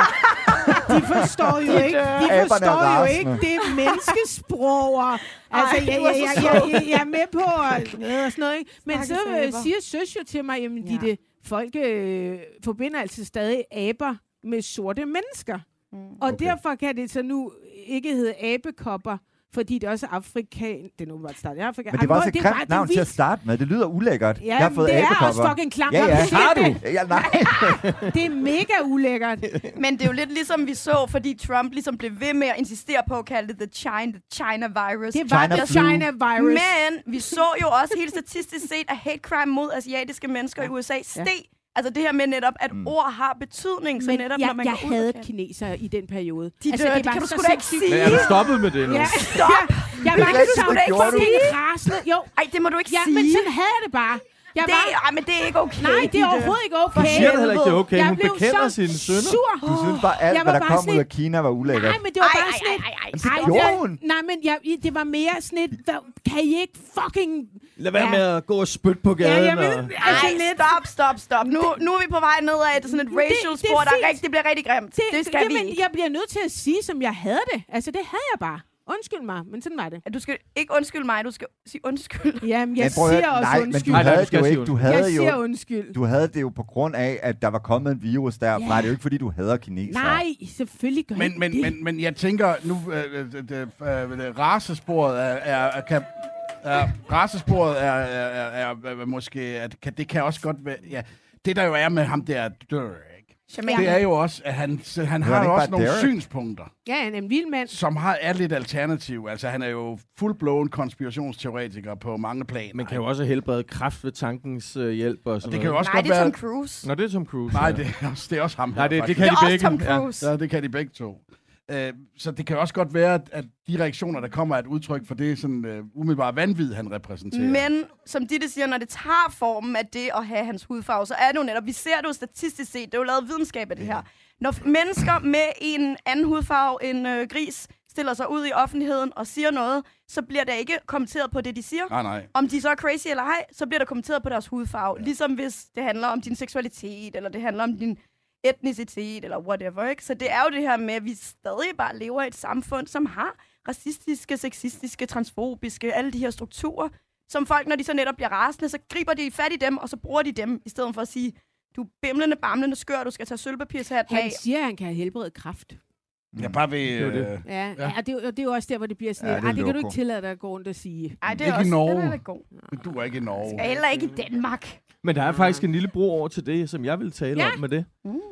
de forstår jo ikke, de Aberne er forstår jo rasende. ikke det menneskesprog, og altså, Ej, jeg, du er jeg, så jeg, sød. jeg, jeg er med på og, og sådan noget, ikke? Men så Stakkels øh, aber. siger søs jo til mig, jamen, Ja. de, det, folk øh, forbinder altså stadig aber med sorte mennesker. Mm. Og Okay. okay. derfor kan det så nu ikke hedde abekopper, fordi det også er afrikan... Det er nu bare startet i Afrika. Men det var også et er grimt bare- det er navn til at vildt. starte med. Det lyder ulækkert. Ja, jeg har fået det er abekopper. også fucking klamt. Ja, ja. Har du? Ja, nej. Det er mega ulækkert. Men det er jo lidt ligesom vi så, fordi Trump ligesom blev ved med at insistere på at kalde det the China, the China virus. Det var China the flu. China virus. Men vi så jo også helt statistisk set, at hate crime mod asiatiske mennesker ja. i U S A steg. Altså det her med netop, at Mm. ord har betydning. Så Men netop, jeg, når man jeg går ud havde og kan- kinesere i den periode. De altså, dør, det det var kan du så sgu da ikke sindssygt. sige. Men er du stoppet med det nu? Ja. Stop! Jeg Det var kan du så sgu da ikke fucking sige. rasende. Jo, Ej, det må du ikke ja, sige. men sådan havde jeg det bare. Jeg det, var, ej, men det er ikke okay. nej, det er Ditte. overhovedet ikke okay. Hun siger det heller ikke, det er okay. Jeg Hun blev bekender så sine sønner. sur. Du synes bare, alt, Jeg hvad var der bare kom sådan ud et- af Kina, var ulækkert. Nej, men det var Ej, bare ej, sådan et... ej, ej, ej. Men det Ej, gjorde jeg- hun. Nej, men jeg, det var mere sådan et... hvad- Kan I ikke fucking... Lad være Ja. med at gå og spytte på gaden. Ja, jeg vil, og... altså Ej, lidt... stop, stop, stop. Nu, nu er vi på vej nedad et sådan et Det- racial det er spor, der er fint. rigtig, det bliver rigtig grimt. Det, det skal jamen, vi ikke. Jeg bliver nødt til at sige, som jeg havde det. Altså, det havde jeg bare. Undskyld mig, men sådan var det. Du skal ikke undskylde mig, du skal sige undskyld. Jamen, jeg Men prøv at høre, siger også nej, men undskyld. du Nej, nej, havde du skal det jo sige ikke. Du undskyld. havde Jeg jo, siger undskyld. du havde det jo på grund af, at der var kommet en virus derfra. Ja. Det er jo ikke, fordi du hader kinesere. Nej, selvfølgelig gør Men, jeg men, det. men, men jeg tænker, nu øh, øh, det, øh, øh, racesporet er, er, er, kan, er racesporet er, er, er, er, er måske, at kan, det kan også godt være, ja, det der jo er med ham der, dør, ikke? Det er jo også, at han, han han har ikke jo også bare nogle Derek? synspunkter, Ja, han er en vild mand. som har, er lidt alternativ. Altså, han er jo fuldblåen konspirationsteoretiker på mange planer. Man kan jo også helbrede kræft ved tankens øh, hjælp og sådan det kan jo noget. også Nej, godt det er være... Tom Cruise. Nå, det er Tom Cruise. Nej, ja. det er, også, det er også ham. Nej, her, det, det faktisk. kan Det er de også begge. Tom Ja. Cruise. Ja, det kan de begge to. Uh, så det kan også godt være, at, at de reaktioner, der kommer, er et udtryk for det sådan uh, umiddelbare vanvid, han repræsenterer. Men som Ditte siger, når det tager formen af det at have hans hudfarve, så er det jo netop, vi ser det jo statistisk set, det er jo lavet videnskab af det her. Når mennesker med en anden hudfarve end øh, gris stiller sig ud i offentligheden og siger noget, så bliver der ikke kommenteret på det, de siger. Nej, nej. Om de så er crazy eller ej, så bliver der kommenteret på deres hudfarve. Ja. Ligesom hvis det handler om din seksualitet, eller det handler om din etnicitet, eller whatever, ikke? Så det er jo det her med, at vi stadig bare lever i et samfund, som har racistiske, sexistiske, transfobiske, alle de her strukturer, som folk, når de så netop bliver rasende, så griber de fat i dem, og så bruger de dem, i stedet for at sige, du er bimlende, bamlende skør, du skal tage sølvpapirshatten Han af. siger, at han kan helbrede kræft. Jeg bare ved... Det er jo det. Øh, Ja, Ja. ja. ja det, er jo- det er jo også der, hvor det bliver sådan Ja, ja, det er det, det kan du loco. ikke tillade dig at gå rundt og sige. Ej, det er Ikke i også, Norge. den er da god. du er ikke i Norge. Skal heller ikke i Danmark. Men der er faktisk en lille bro over til det, som jeg vil tale Ja. om med det. Mm.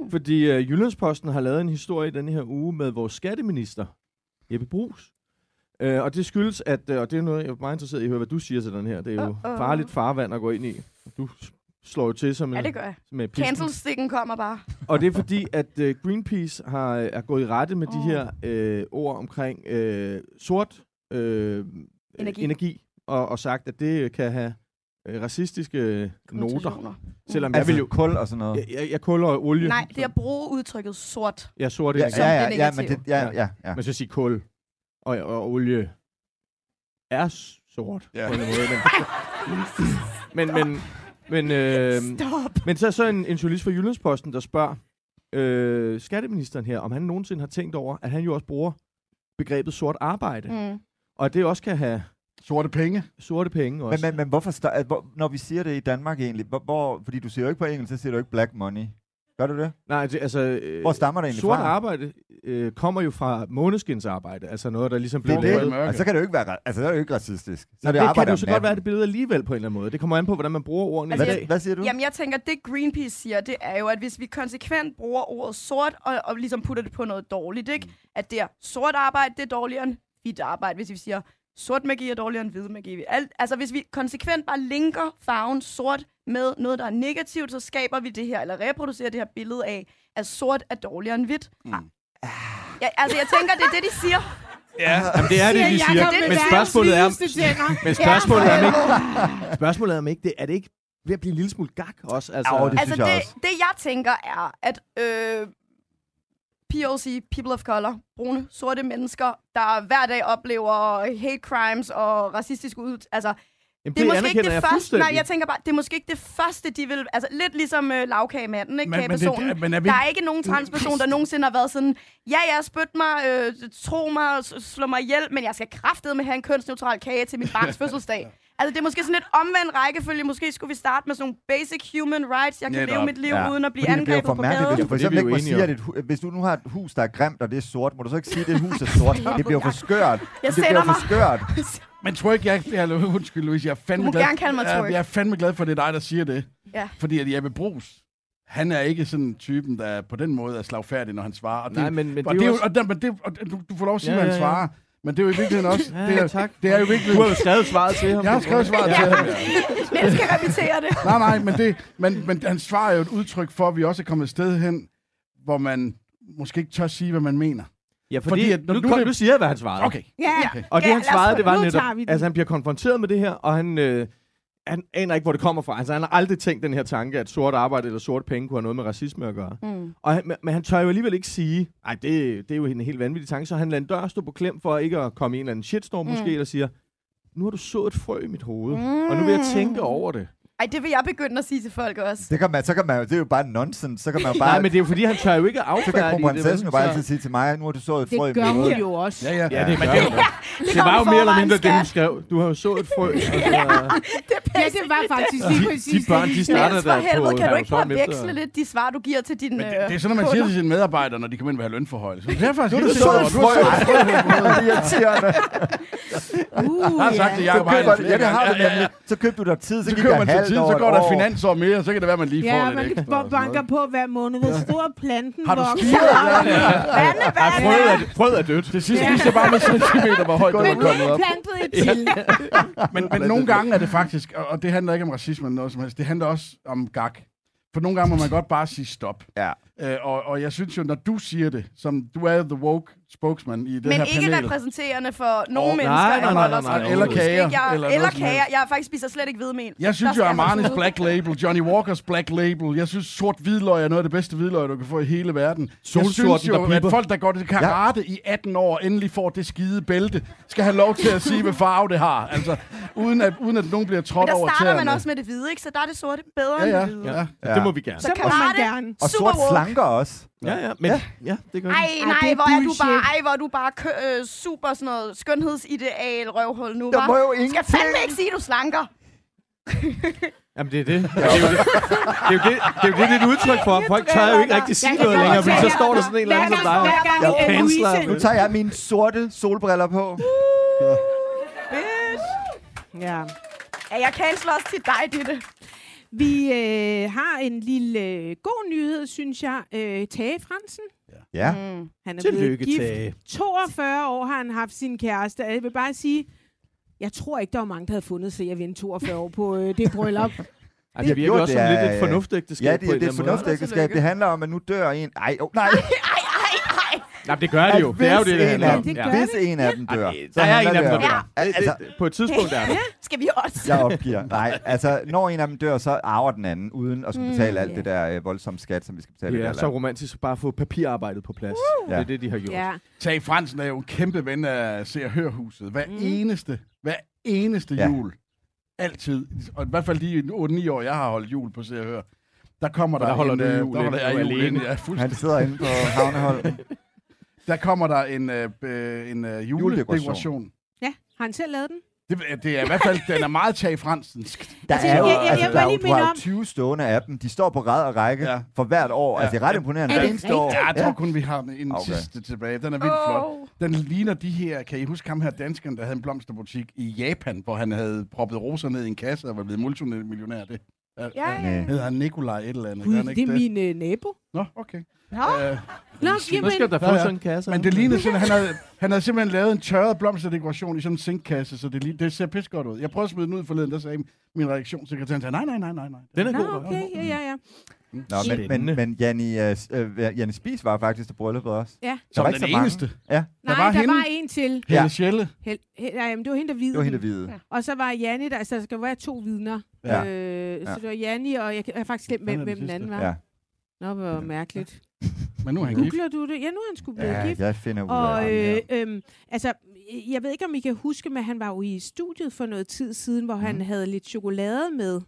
Mm. Fordi uh, Jyllandsposten har lavet en historie i denne her uge med vores skatteminister, Jeppe Bruus. Uh, og det skyldes, at, uh, og det er noget, jeg er meget interesseret i at høre, hvad du siger til den her. Det er jo uh-oh. farligt farvand at gå ind i. Du slår jo til som ja, det gør jeg. Med cancel-stikken kommer bare. Og det er fordi, at uh, Greenpeace har, er gået i rette med oh. de her uh, ord omkring uh, sort uh, energi, energi og, og sagt, at det kan have uh, racistiske noter. Selvom altså jeg vil jo kul og sådan noget. Jeg, jeg, jeg kul og olie. Nej, det er at bruge udtrykket sort. Ja, sort ja, energi. ja, ja, ja, men det, ja, ja, ja. Man skal sige kul og, og olie er sort ja. på en måde. Men, men, men, men, øh, men så er så en, en journalist fra Jyllandsposten, der spørger øh, skatteministeren her, om han nogensinde har tænkt over, at han jo også bruger begrebet sort arbejde. Mm. Og at det også kan have sorte penge. Sorte penge også. Men, men, men hvorfor, sta- hvor, når vi siger det i Danmark egentlig, hvor, hvor, fordi du siger jo ikke på engelsk, så siger du ikke black money. Gør du det? Nej, det, altså... Øh, hvor stammer det egentlig sort fra? Sort arbejde øh, kommer jo fra måneskinsarbejde, altså noget, der ligesom bliver det, det. Altså, så kan det jo ikke være, altså, det er jo ikke racistisk. Så det, det kan jo så godt være det billede alligevel på en eller anden måde. Det kommer an på, hvordan man bruger ordene altså, i dag. Hvad siger du? Jamen, jeg tænker, det Greenpeace siger, det er jo, at hvis vi konsekvent bruger ordet sort, og, og ligesom putter det på noget dårligt, ikke? Mm. At det er sort arbejde, det er dårligere end hvidt arbejde, hvis vi siger, sort magi er dårligere end hvid magi. Alt, altså, hvis vi konsekvent bare linker farven sort med noget, der er negativt, så skaber vi det her, eller reproducerer det her billede af, at sort er dårligere end hvidt. Mm. Ja, altså, jeg tænker, det er det, de siger. Ja, jamen, det er det, de siger. Men spørgsmålet er, men spørgsmålet er, ikke, spørgsmålet er, om ikke det er det ikke ved at blive en lille smule gak også. Altså, oh, det, altså jeg det, også. det jeg tænker er, at øh, P O C, people of color, brune, sorte mennesker, der hver dag oplever hate crimes og racistiske ud... Altså, Jamen, det er det måske ikke det jeg første... Nej, jeg tænker bare, det er måske ikke det første, de vil... Altså, lidt ligesom øh, lavkagemanden, ikke? Men, Kagepersonen. men det, men er vi... Der er ikke nogen transperson, der nogensinde har været sådan... Ja, ja, spyt mig, øh, tro mig, slå mig ihjel, men jeg skal kraftedeme have en kønsneutral kage til mit barns fødselsdag. Altså, det er måske sådan lidt omvendt rækkefølge. Måske skulle vi starte med sådan nogle basic human rights. Jeg kan leve mit liv ja. uden at blive Fordi angrebet på gaden. Hvis du for eksempel ikke må sige, at et hu- hvis du nu har et hus, der er grimt, og det er sort, må du så ikke sige, at det hus er sort. Det bliver for skørt. Jeg det bliver for skørt. Men tror ikke, jeg... jeg undskyld, Louise, jeg er fandme glad... gerne kalde mig jeg, jeg er fandme glad for, at det er dig, der siger det. Ja. Fordi at Jeppe Bruus, han er ikke sådan typen, der på den måde er slagfærdig, når han svarer. Og det, Nej, men, men og det er jo også... Og, og, det, og du, du får lov at sige, ja, hvad han ja, ja. svarer. Men det er jo i virkeligheden også... Ja, det er, tak. Det er jo virkelig... Du har jo skrevet svaret til ham. Jeg har skrevet svaret ja. til ham, ja. Jeg skal repetere det. Nej, nej, men, det, men, men han svarer jo et udtryk for, at vi også er kommet et sted hen, hvor man måske ikke tør sige, hvad man mener. Ja, fordi, fordi at, nu, nu, nu siger jeg, hvad han svarede. Okay. Ja, okay. Og det, ja, han svarede, det var nu netop... det. Altså, han bliver konfronteret med det her, og han... Øh, han aner ikke, hvor det kommer fra. Altså, han har aldrig tænkt den her tanke, at sort arbejde eller sort penge kunne have noget med racisme at gøre. Mm. Og han, men, men han tør jo alligevel ikke sige, nej, det, det er jo en helt vanvittig tanke, så han lader en dør stå på klem for ikke at komme i en eller anden shitstorm mm. måske, eller siger, nu har du sået et frø i mit hoved, mm. og nu vil jeg tænke over det. Ej, det vil jeg begynde at sige til folk også. Det kan man, så kan man jo, det er jo bare nonsens. Så kan man jo bare... Nej, men det er jo fordi, han tør jo ikke at affærdige det. Så kan kronprinsessen jo bare altid sige til mig, nu har du sået et frø i Det gør mit hoved. hun jo også. Ja, ja. Ja, det, men gør det, det, det, det var jo mere eller mindre det, hun skrev. Du har jo sået et frø. Og så, ja, ja, det var faktisk lige præcis de, de børn, de startede der helvede, på... Kan du ikke forveksle lidt de svar, du giver til dine men det, det er sådan, når man siger til sine medarbejdere, når de kommer ind og vil have lønforhøjelse. Det er faktisk du har sået et frø. Det er irriterende. Jeg har sagt til Jacob Ejlen. Ja, det har du nemlig. Så købte du dig tid, så gik jeg halvt tid, så går der finansår mere, så kan det være, man lige får ja, lidt ekstra. Ja, man banker på hver måned, hvor stor planten har du vokser. Har du frøet er dødt. Det sidste viser bare med centimeter, hvor højt det var kommet op. Men nu er plantet et til. Men, men nogle gange er det faktisk, og det handler ikke om racisme eller noget som helst, det handler også om gak. For nogle gange må man godt bare sige stop. Ja. Øh, og, og jeg synes jo, når du siger det, som du er the woke spokesman i det men her panel. Men ikke repræsenterende for nogle oh, mennesker. Nej, nej, nej, nej, nej. Eller kager. Jeg, eller eller kager. Jeg faktisk spiser slet ikke hvidmel. Jeg synes jo, Armani's Black Label, Johnny Walkers Black Label, jeg synes, sort hvidløg er noget af det bedste hvidløg, du kan få i hele verden. Jeg synes jo, at folk, der går til karate ja. i atten år, endelig får det skide bælte, skal have lov til at sige, hvad farve det har. Altså, uden at, uden at nogen bliver trådt over tæerne. Der starter man også med det hvide, ikke? Så der er det sorte bedre ja, ja. end det hvide. Ja. Ja. Det må vi gerne. Så karate, og sort slanker også. Ja, ja, men ja, ja det gør Ej, nej, hvor er du bare, ej, hvor er du bare kø, øh, super sådan noget skønhedsideal røvhul nu, der må jo ingen skal fandme ikke sige, du slanker. Jamen, det er det. Det er jo det, det, er jo det, det, er jo det, det er et udtryk for. Folk tør jo ikke rigtig sige noget længere, fordi så står der sådan en eller anden som dig. Jeg kansler. Nu tager jeg mine sorte solbriller på. Bitch. Ja. Ja, jeg kansler også til dig, Ditte. Vi øh, har en lille øh, god nyhed, synes jeg. Øh, Tage Fransen. Ja. Mm. Han er Tillykke, blevet gift. Tage. toogfyrre år har han haft sin kæreste. Jeg vil bare sige, jeg tror ikke, der var mange, der havde fundet sig at vinde toogfyrre år på øh, det bryllup. Ej, det virker også som er, lidt et fornuftægteskab. Ja, det, det er et fornuftægteskab. Det handler om, at nu dør en... Ej, oh, nej. Nej, det gør det jo. Det er jo det, det handler om. Ja. Hvis en af dem dør, Ej, der er en af dem, der dør. Ja. Altså, på et tidspunkt er det. Ja, skal vi også. Jeg opgiver. Nej, altså, når en af dem dør, så arver den anden, uden at skulle betale mm, alt yeah. det der øh, voldsomme skat, som vi skal betale. Det er så romantisk bare at få papirarbejdet på plads. Uh, det er det, de har gjort. Ja. Tage Fransen er jo en kæmpe ven af Se og Hør-huset. Hver mm. eneste, hver eneste ja. jul. Altid. Og i hvert fald de otte ni år, jeg har holdt jul på Se og Hør. Der kommer der, der holder en... Du jul, der, der, der er jul alene. Ja, han sidder inde på Havneholm. Der kommer der en, øh, en øh, juledekoration. Ja, har han selv lavet den? Det, det er i hvert fald, den er meget Tage Fransensk. Der altså, er jo, jeg, jeg, altså, jeg, der jeg er jo, lige du har om... jo tyve stående af dem. De står på rad og række ja. for hvert år. Ja. Altså, det er ret imponerende. Er det eneste år. Ja, jeg tror ja. kun, vi har en okay. sidste tilbage. Den er vildt oh. flot. Den ligner de her, kan I huske ham her danskeren, der havde en blomsterbutik i Japan, hvor han havde proppet roser ned i en kasse og var blevet multimillionær. Det ja, ja. hedder han Nikolaj et eller andet. Gud, han det er min øh, nabo. Nå, okay. Nå, uh, Nå nu skal der få ja, ja. sådan en kasse. Men det ligner sådan, han havde, han havde simpelthen lavet en tørret blomsterdekoration i sådan en zinkkasse, så det, det ser pisse godt ud. Jeg prøvede at smide den ud forleden, der sagde min reaktionssekretær, nej, nej, nej, nej, nej. Den er Nå, god. okay, ja, ja, ja. Nå, men, men, men Janni, uh, Janni Spies var faktisk til brylluppet også. Ja. Så var den eneste? Ja. Der Nej, var der hende. var en til. Helle ja. Sjælle. Hel, he, nej, det var hende, der hvide. Det var hende, der hvide. Ja. Og så var Janni, der, altså der skal være to vidner. Ja. Øh, så det var Janni, og jeg har faktisk glemt, hvem, hvem den anden var. Ja. Nå, hvor mærkeligt. Men nu er han gift. Googler du det? Ja, nu er han sgu blevet ja, gift. jeg finder ud af og, ham, øh, øh, altså, jeg ved ikke, om I kan huske, men han var jo i studiet for noget tid siden, hvor mm. han havde lidt chokolade med,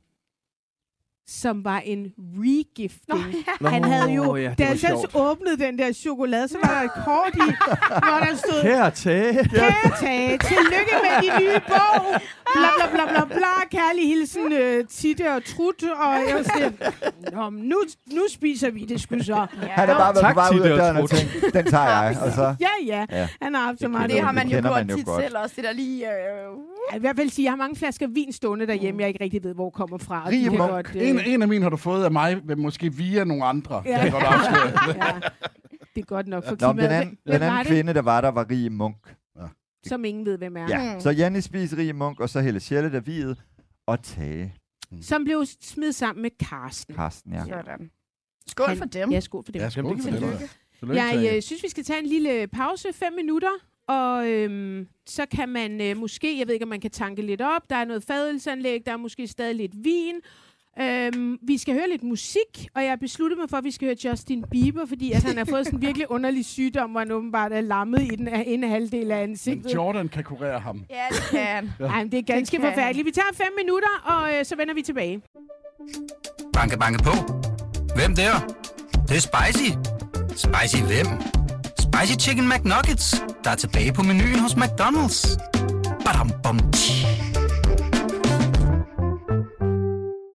som var en regifting. Nå, han havde jo, ja, da han selv åbnede den der chokolade, så var der et kort i, hvor der stod, Kære Tage. Kære Tage, tillykke med din nye bog. Bla bla bla bla bla, kærlig hilsen, uh, Titte og Trut. Og jeg var sådan, Nå, nu, nu spiser vi det sgu så. Ja. Han er bare været på vej ud af døren og tænkt, den tager jeg. Og så. Ja, ja, ja. Han har haft så meget. Det har man jo gjort man jo tit godt. selv også, det der lige... Øh, uh. I hvert fald sige, jeg har mange flasker vin stående derhjemme, jeg ikke rigtig ved, hvor kommer fra. Rie Munk. Godt, øh... en, en af mine har du fået af mig, måske via nogle andre. Ja. Kan godt ja. Det er godt nok for Nå, klimaet. den anden, den anden kvinde, der var der, var Rie Munk. Ja. Som ingen ved, hvem er. Ja. Mm. Så Janni Spies, Rie Munk, og så Helle Sjælle, der viede, og Tage. Mm. Som blev smidt sammen med Karsten. Karsten, ja. Sådan. Skål Han, for dem. Ja, skål for dem. Ja, skål for dem. dem. Jeg øh, synes, vi skal tage en lille pause, fem minutter. Og øhm, så kan man øh, måske, jeg ved ikke, om man kan tanke lidt op. Der er noget fadelsanlæg, der er måske stadig lidt vin. Øhm, vi skal høre lidt musik, og jeg har besluttet mig for, at vi skal høre Justin Bieber, fordi altså, han har fået sådan en virkelig underlig sygdom, hvor han åbenbart er lammet i den ene halvdel af ansigtet. Men Jordan kan kurere ham. Ja, det kan. Ej, det er ganske det forfærdeligt. Vi tager fem minutter, og øh, så vender vi tilbage. Banke, banke på. Hvem der? Det, det er spicy. Spicy hvem? Spicy Chicken McNuggets, der er tilbage på menuen hos McDonald's. Badum, bom, tji.